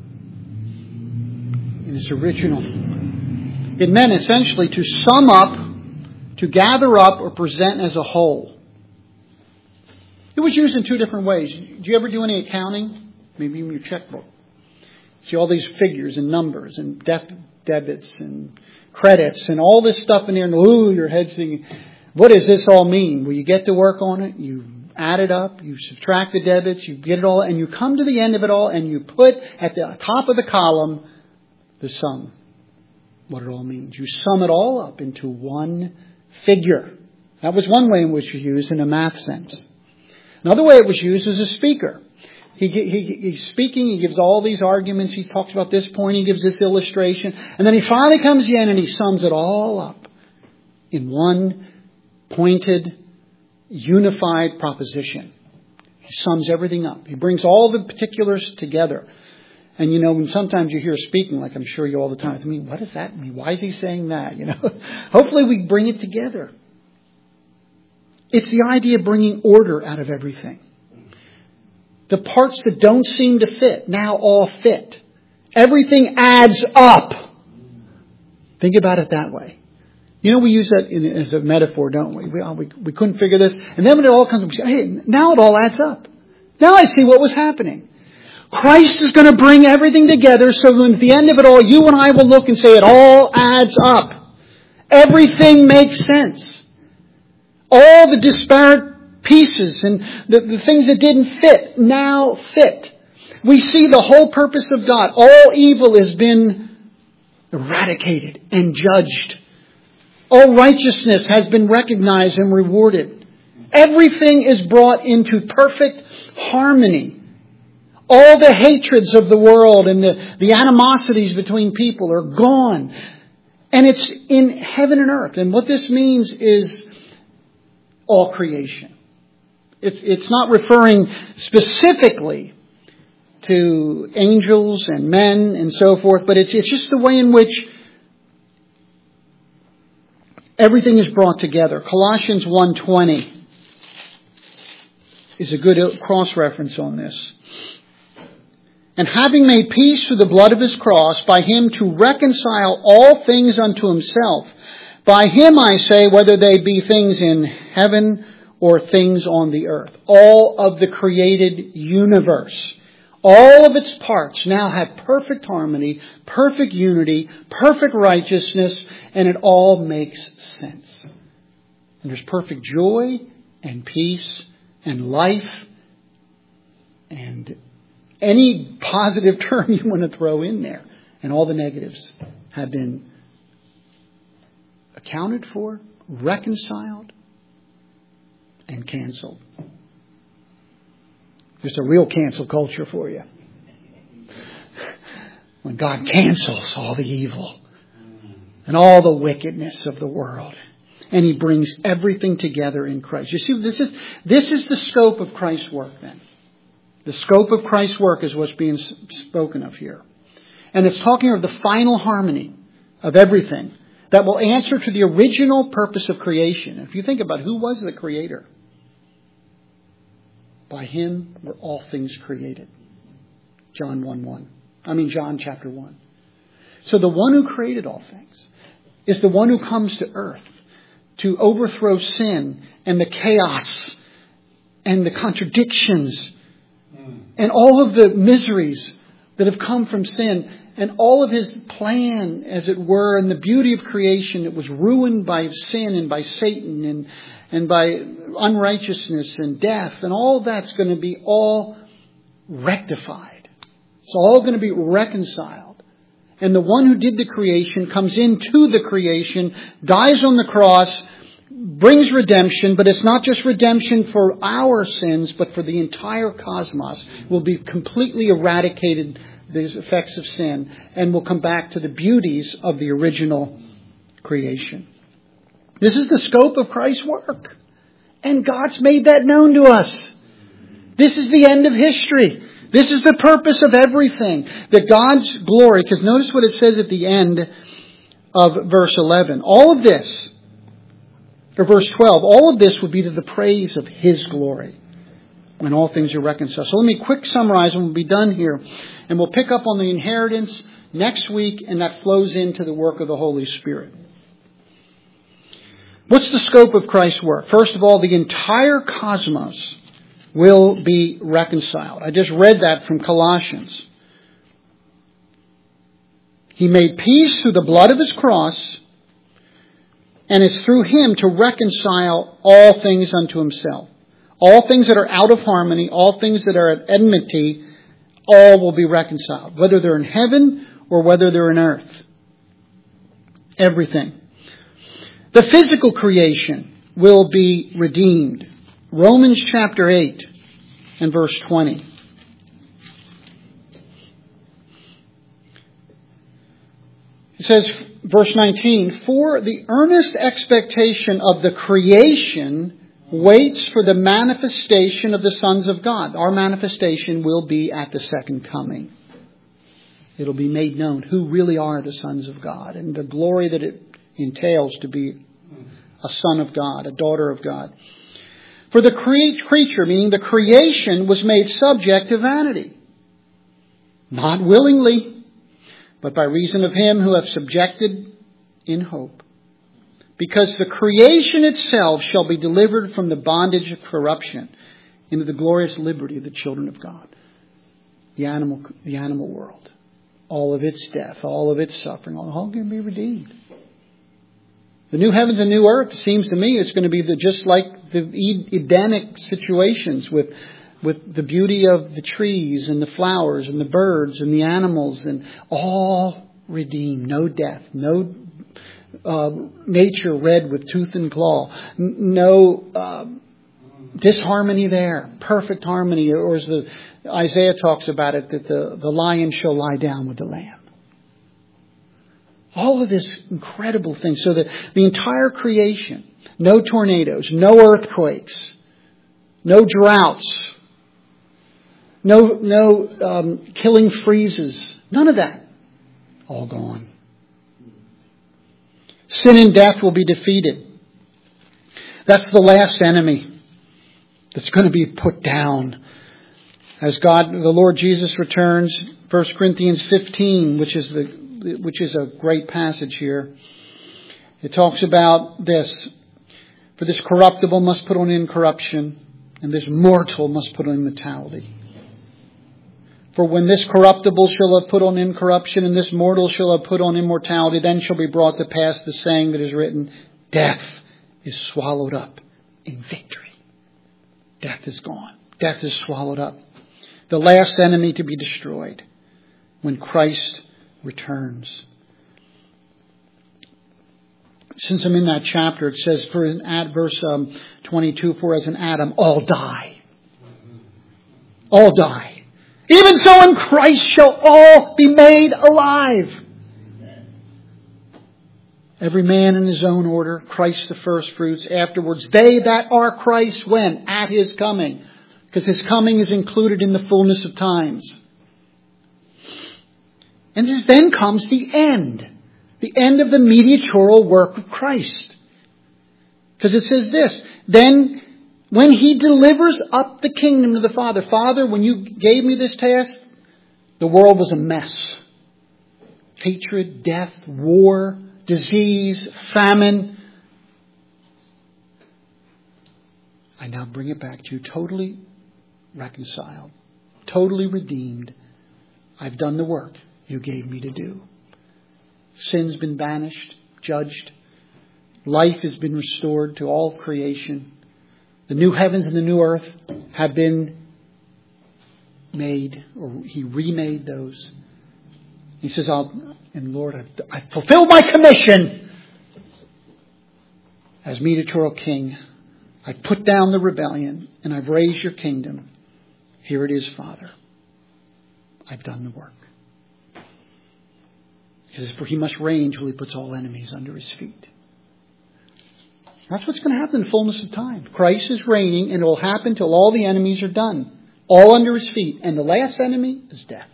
in its original. It meant essentially to sum up, to gather up or present as a whole. It was used in two different ways. Do you ever do any accounting? Maybe even your checkbook. See all these figures and numbers and def- debits and credits and all this stuff in there. And ooh, your head's thinking, what does this all mean? Well, you get to work on it. You add it up. You subtract the debits. You get it all. And you come to the end of it all and you put at the top of the column the sum. What it all means. You sum it all up into one figure. That was one way in which you use in a math sense. Another way it was used as a speaker. He, he, he's speaking, he gives all these arguments, he talks about this point, he gives this illustration, and then he finally comes in and he sums it all up in one pointed, unified proposition. He sums everything up. He brings all the particulars together. And you know, when sometimes you hear speaking, like I'm sure you all the time, I mean, what does that mean? Why is he saying that? You know, hopefully we bring it together. It's the idea of bringing order out of everything. The parts that don't seem to fit now all fit. Everything adds up. Think about it that way. You know, we use that in, as a metaphor, don't we? We, oh, we? we couldn't figure this. And then when it all comes, we say, hey, now it all adds up. Now I see what was happening. Christ is going to bring everything together so that at the end of it all, you and I will look and say it all adds up. Everything makes sense. All the disparate pieces and the, the things that didn't fit now fit. We see the whole purpose of God. All evil has been eradicated and judged. All righteousness has been recognized and rewarded. Everything is brought into perfect harmony. All the hatreds of the world and the, the animosities between people are gone. And it's in heaven and earth. And what this means is all creation. It's, it's not referring specifically to angels and men and so forth, but it's, it's just the way in which everything is brought together. Colossians one twenty is a good cross-reference on this. And having made peace through the blood of his cross, by him to reconcile all things unto himself. By him, I say, whether they be things in heaven or things on the earth. All of the created universe, all of its parts now have perfect harmony, perfect unity, perfect righteousness, and it all makes sense. And there's perfect joy and peace and life and any positive term you want to throw in there. And all the negatives have been accounted for, reconciled, and canceled. There's a real cancel culture for you. When God cancels all the evil and all the wickedness of the world. And he brings everything together in Christ. You see, this is, this is the scope of Christ's work then. The scope of Christ's work is what's being spoken of here. And it's talking of the final harmony of everything that will answer to the original purpose of creation. If you think about who was the creator, by him were all things created. John one one. I mean John chapter one. So the one who created all things is the one who comes to earth to overthrow sin and the chaos and the contradictions and all of the miseries that have come from sin, and all of his plan, as it were, and the beauty of creation that was ruined by sin and by Satan and, and by unrighteousness and death, and all that's going to be all rectified. It's all going to be reconciled. And the one who did the creation comes into the creation, dies on the cross, brings redemption, but it's not just redemption for our sins, but for the entire cosmos. Will be completely eradicated, the effects of sin, and will come back to the beauties of the original creation. This is the scope of Christ's work. And God's made that known to us. This is the end of history. This is the purpose of everything. That God's glory, because notice what it says at the end of verse eleven. All of this, or verse twelve, all of this would be to the praise of his glory when all things are reconciled. So let me quick summarize and we'll be done here. And we'll pick up on the inheritance next week, and that flows into the work of the Holy Spirit. What's the scope of Christ's work? First of all, the entire cosmos will be reconciled. I just read that from Colossians. He made peace through the blood of his cross, and it's through him to reconcile all things unto himself. All things that are out of harmony, all things that are at enmity, all will be reconciled. Whether they're in heaven or whether they're in earth. Everything. The physical creation will be redeemed. Romans chapter eight and verse twenty. It says, verse nineteen, for the earnest expectation of the creation waits for the manifestation of the sons of God. Our manifestation will be at the second coming. It'll be made known who really are the sons of God and the glory that it entails to be a son of God, a daughter of God. For the cre- creature, meaning the creation, was made subject to vanity. Not willingly, but by reason of him who hath subjected in hope. because the creation itself shall be delivered from the bondage of corruption into the glorious liberty of the children of God. The animal, the animal world. All of its death, all of its suffering, all can be redeemed. The new heavens and new earth, it seems to me, it's going to be the, just like the Edenic situations with, with the beauty of the trees and the flowers and the birds and the animals, and all redeemed. No death, no uh, nature red with tooth and claw, no uh, disharmony there, perfect harmony. Or as the Isaiah talks about it, that the, the lion shall lie down with the lamb. All of this incredible thing. So that the entire creation, no tornadoes, no earthquakes, no droughts, no no um, killing freezes, none of that. All gone. Sin and death will be defeated. That's the last enemy that's going to be put down. As God, the Lord Jesus returns, First Corinthians fifteen, which is the which is a great passage here. It talks about this. For this corruptible must put on incorruption, and this mortal must put on immortality. For when this corruptible shall have put on incorruption, and this mortal shall have put on immortality, then shall be brought to pass the saying that is written, death is swallowed up in victory. Death is gone. Death is swallowed up. The last enemy to be destroyed when Christ returns. Since I'm in that chapter, it says, for in at verse um, twenty-two, for as in Adam all die. All die. Even so in Christ shall all be made alive. Every man in his own order, Christ the first fruits, afterwards they that are Christ when? At His coming. Because His coming is included in the fullness of times. And this then comes the end. The end of the mediatorial work of Christ. Because it says this, then when He delivers up the kingdom to the Father. Father, when you gave me this task, the world was a mess. Hatred, death, war, disease, famine. I now bring it back to you totally reconciled, totally redeemed. I've done the work you gave me to do. Sin's been banished, judged. Life has been restored to all creation. The new heavens and the new earth have been made, or He remade those. He says, I'll, and Lord, I've, I've fulfilled my commission as mediatorial king. I've put down the rebellion and I've raised your kingdom. Here it is, Father. I've done the work. He says, for He must reign till He puts all enemies under His feet. That's what's going to happen in the fullness of time. Christ is reigning, and it will happen till all the enemies are done. All under His feet. And the last enemy is death.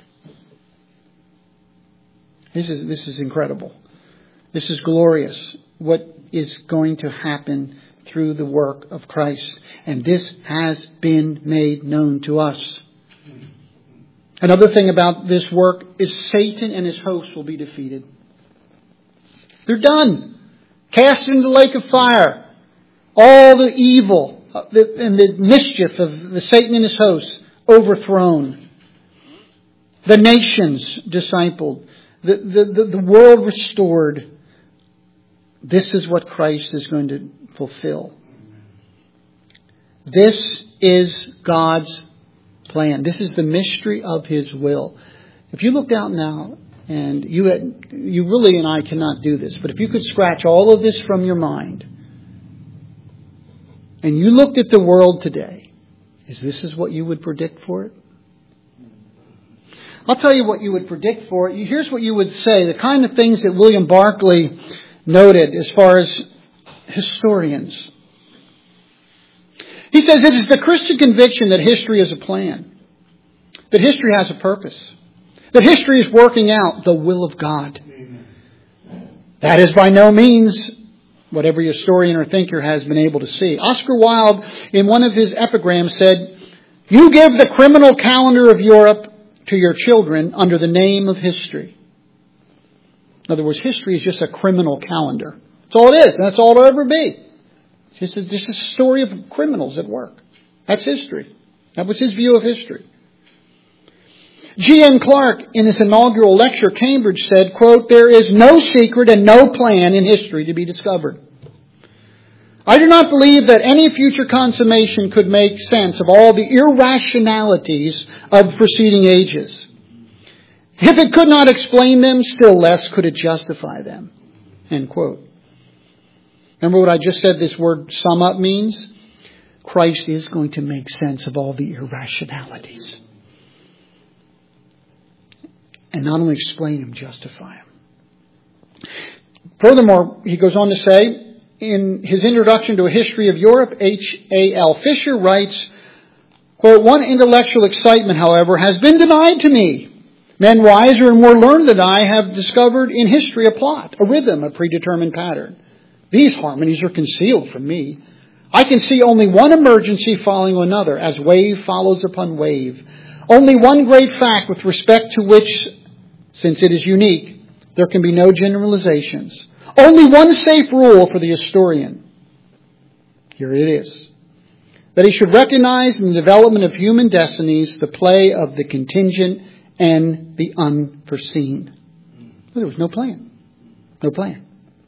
This is, this is incredible. This is glorious. What is going to happen through the work of Christ. And this has been made known to us. Another thing about this work is Satan and his hosts will be defeated. They're done. Cast into the lake of fire. All the evil and the mischief of the Satan and his hosts overthrown. The nations discipled. The, the, the, the world restored. This is what Christ is going to fulfill. This is God's plan. This is the mystery of His will. If you looked out now, and you had, you really and I cannot do this, but if you could scratch all of this from your mind, and you looked at the world today, is this is what you would predict for it? I'll tell you what you would predict for it. Here's what you would say, the kind of things that William Barclay noted as far as historians. He says it is the Christian conviction that history is a plan. That history has a purpose. That history is working out the will of God. Amen. That is by no means what every historian or thinker has been able to see. Oscar Wilde, in one of his epigrams, said, you give the criminal calendar of Europe to your children under the name of history. In other words, history is just a criminal calendar. That's all it is. And that's all it'll ever be. It's just a, just a story of criminals at work. That's history. That was his view of history. G N Clark, in his inaugural lecture at Cambridge, said, quote, "There is no secret and no plan in history to be discovered. I do not believe that any future consummation could make sense of all the irrationalities of preceding ages. If it could not explain them, still less could it justify them." End quote. Remember what I just said this word sum up means? Christ is going to make sense of all the irrationalities. And not only explain them, justify them. Furthermore, he goes on to say, in his introduction to a history of Europe, H A L Fisher writes, quote, "One intellectual excitement, however, has been denied to me. Men wiser and more learned than I have discovered in history a plot, a rhythm, a predetermined pattern. These harmonies are concealed from me. I can see only one emergency following another, as wave follows upon wave. Only one great fact with respect to which, since it is unique, there can be no generalizations. Only one safe rule for the historian. Here it is. That he should recognize in the development of human destinies the play of the contingent and the unforeseen." There was no plan. No plan.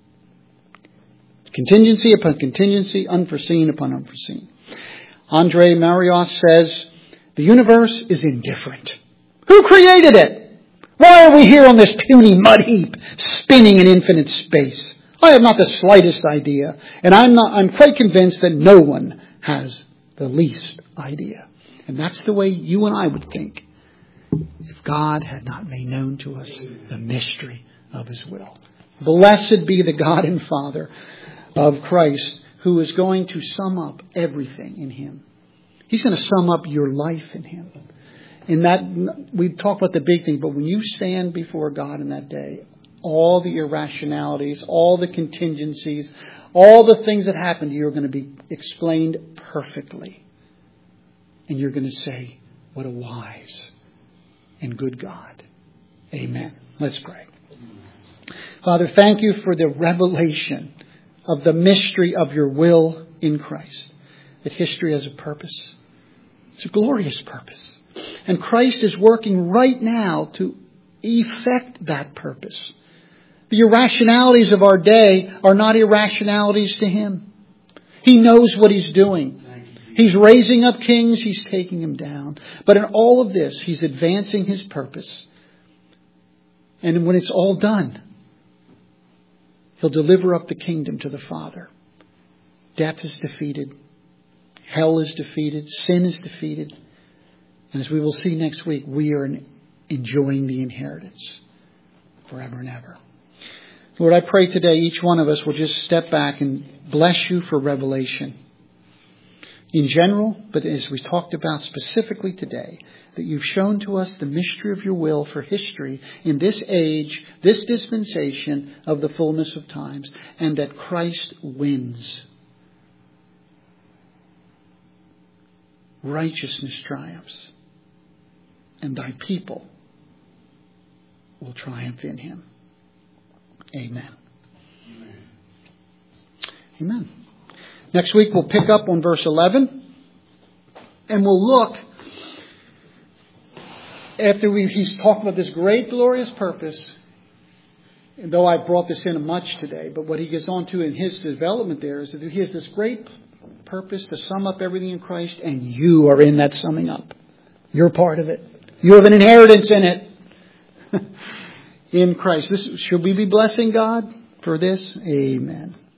Contingency upon contingency, unforeseen upon unforeseen. Andre Marios says, "The universe is indifferent. Who created it? Why are we here on this puny mud heap, spinning in infinite space? I have not the slightest idea, and I'm not, I'm quite convinced that no one has the least idea." And that's the way you and I would think if God had not made known to us the mystery of His will. Blessed be the God and Father of Christ, who is going to sum up everything in Him. He's going to sum up your life in Him. In that, we talk about the big thing, but when you stand before God in that day, all the irrationalities, all the contingencies, all the things that happen to you are going to be explained perfectly. And you're going to say, what a wise and good God. Amen. Let's pray. Father, thank you for the revelation of the mystery of your will in Christ. That history has a purpose. It's a glorious purpose. And Christ is working right now to effect that purpose. The irrationalities of our day are not irrationalities to Him. He knows what He's doing. He's raising up kings. He's taking them down. But in all of this, He's advancing His purpose. And when it's all done, He'll deliver up the kingdom to the Father. Death is defeated. Hell is defeated. Sin is defeated. And as we will see next week, we are enjoying the inheritance forever and ever. Lord, I pray today each one of us will just step back and bless you for revelation. In general, but as we talked about specifically today, that you've shown to us the mystery of your will for history in this age, this dispensation of the fullness of times, and that Christ wins. Righteousness triumphs, and thy people will triumph in Him. Amen. Amen. Amen. Next week we'll pick up on verse eleven, and we'll look, after we, he's talked about this great glorious purpose, and though I brought this in much today, but what he gets on to in his development there is that he has this great purpose to sum up everything in Christ, and you are in that summing up. You're part of it. You have an inheritance in it. In Christ. This, should we be blessing God for this? Amen.